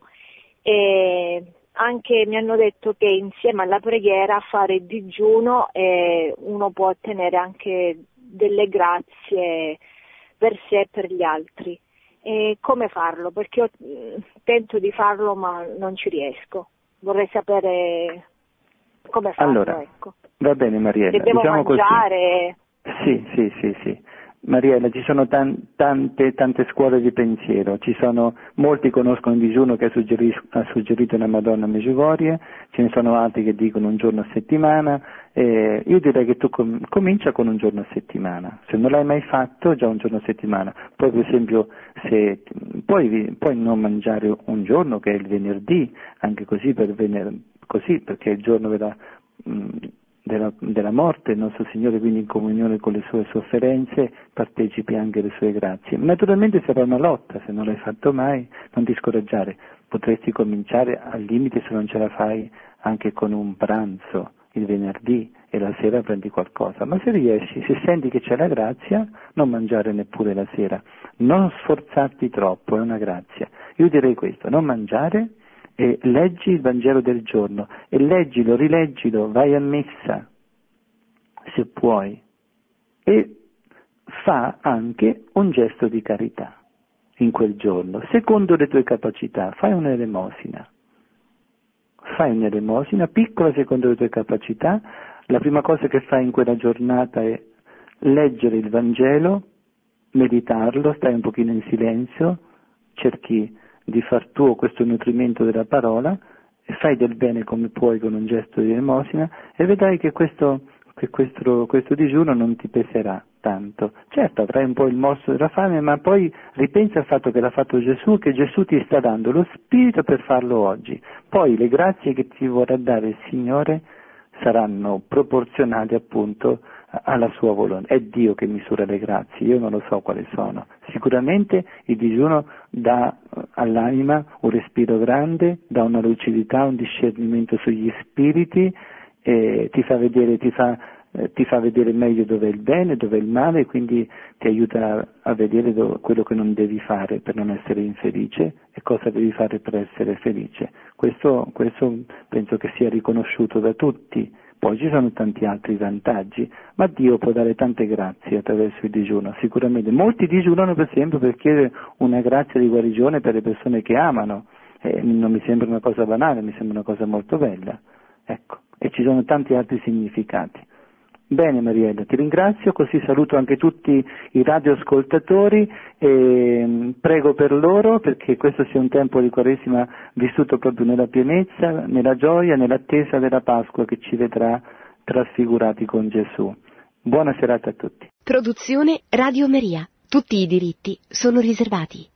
e anche mi hanno detto che insieme alla preghiera fare il digiuno uno può ottenere anche delle grazie per sé e per gli altri. E come farlo? Perché io tento di farlo ma non ci riesco. Vorrei sapere come farlo, allora, ecco. Va bene Mariella, che devo diciamo mangiare. Così. Sì. Mariella, ci sono tante scuole di pensiero, molti conoscono il digiuno che ha suggerito la Madonna Medjugorje, ce ne sono altri che dicono un giorno a settimana, io direi che tu comincia con un giorno a settimana, se non l'hai mai fatto già un giorno a settimana, poi per esempio se puoi non mangiare un giorno che è il venerdì, anche così perché è il giorno della morte, il nostro Signore, quindi in comunione con le sue sofferenze partecipi anche alle sue grazie. Naturalmente sarà una lotta, se non l'hai fatto mai non ti scoraggiare, potresti cominciare al limite, se non ce la fai, anche con un pranzo il venerdì e la sera prendi qualcosa, ma se riesci, se senti che c'è la grazia, non mangiare neppure la sera, non sforzarti troppo, è una grazia. Io direi questo, non mangiare, e leggi il Vangelo del giorno e leggilo, rileggilo, vai a messa se puoi e fa anche un gesto di carità in quel giorno, secondo le tue capacità. Fai un'elemosina piccola secondo le tue capacità. La prima cosa che fai in quella giornata è leggere il Vangelo, meditarlo, stai un pochino in silenzio, cerchi di far tuo questo nutrimento della parola e fai del bene come puoi con un gesto di elemosina e vedrai che questo digiuno non ti peserà tanto. Certo, avrai un po' il morso della fame, ma poi ripensa al fatto che l'ha fatto Gesù, che Gesù ti sta dando lo spirito per farlo oggi. Poi le grazie che ti vorrà dare il Signore saranno proporzionali appunto alla sua volontà. È Dio che misura le grazie, io non lo so quali sono. Sicuramente il digiuno dà all'anima un respiro grande, dà una lucidità, un discernimento sugli spiriti, ti fa vedere meglio dove è il bene, dove è il male, quindi ti aiuta a vedere quello che non devi fare per non essere infelice e cosa devi fare per essere felice. Questo penso che sia riconosciuto da tutti. Poi ci sono tanti altri vantaggi, ma Dio può dare tante grazie attraverso il digiuno, sicuramente. Molti digiunano per esempio per chiedere una grazia di guarigione per le persone che amano, non mi sembra una cosa banale, mi sembra una cosa molto bella, ecco, e ci sono tanti altri significati. Bene Mariella, ti ringrazio, così saluto anche tutti i radioascoltatori e prego per loro perché questo sia un tempo di Quaresima vissuto proprio nella pienezza, nella gioia, nell'attesa della Pasqua che ci vedrà trasfigurati con Gesù. Buona serata a tutti. Produzione Radio Maria. Tutti i diritti sono riservati.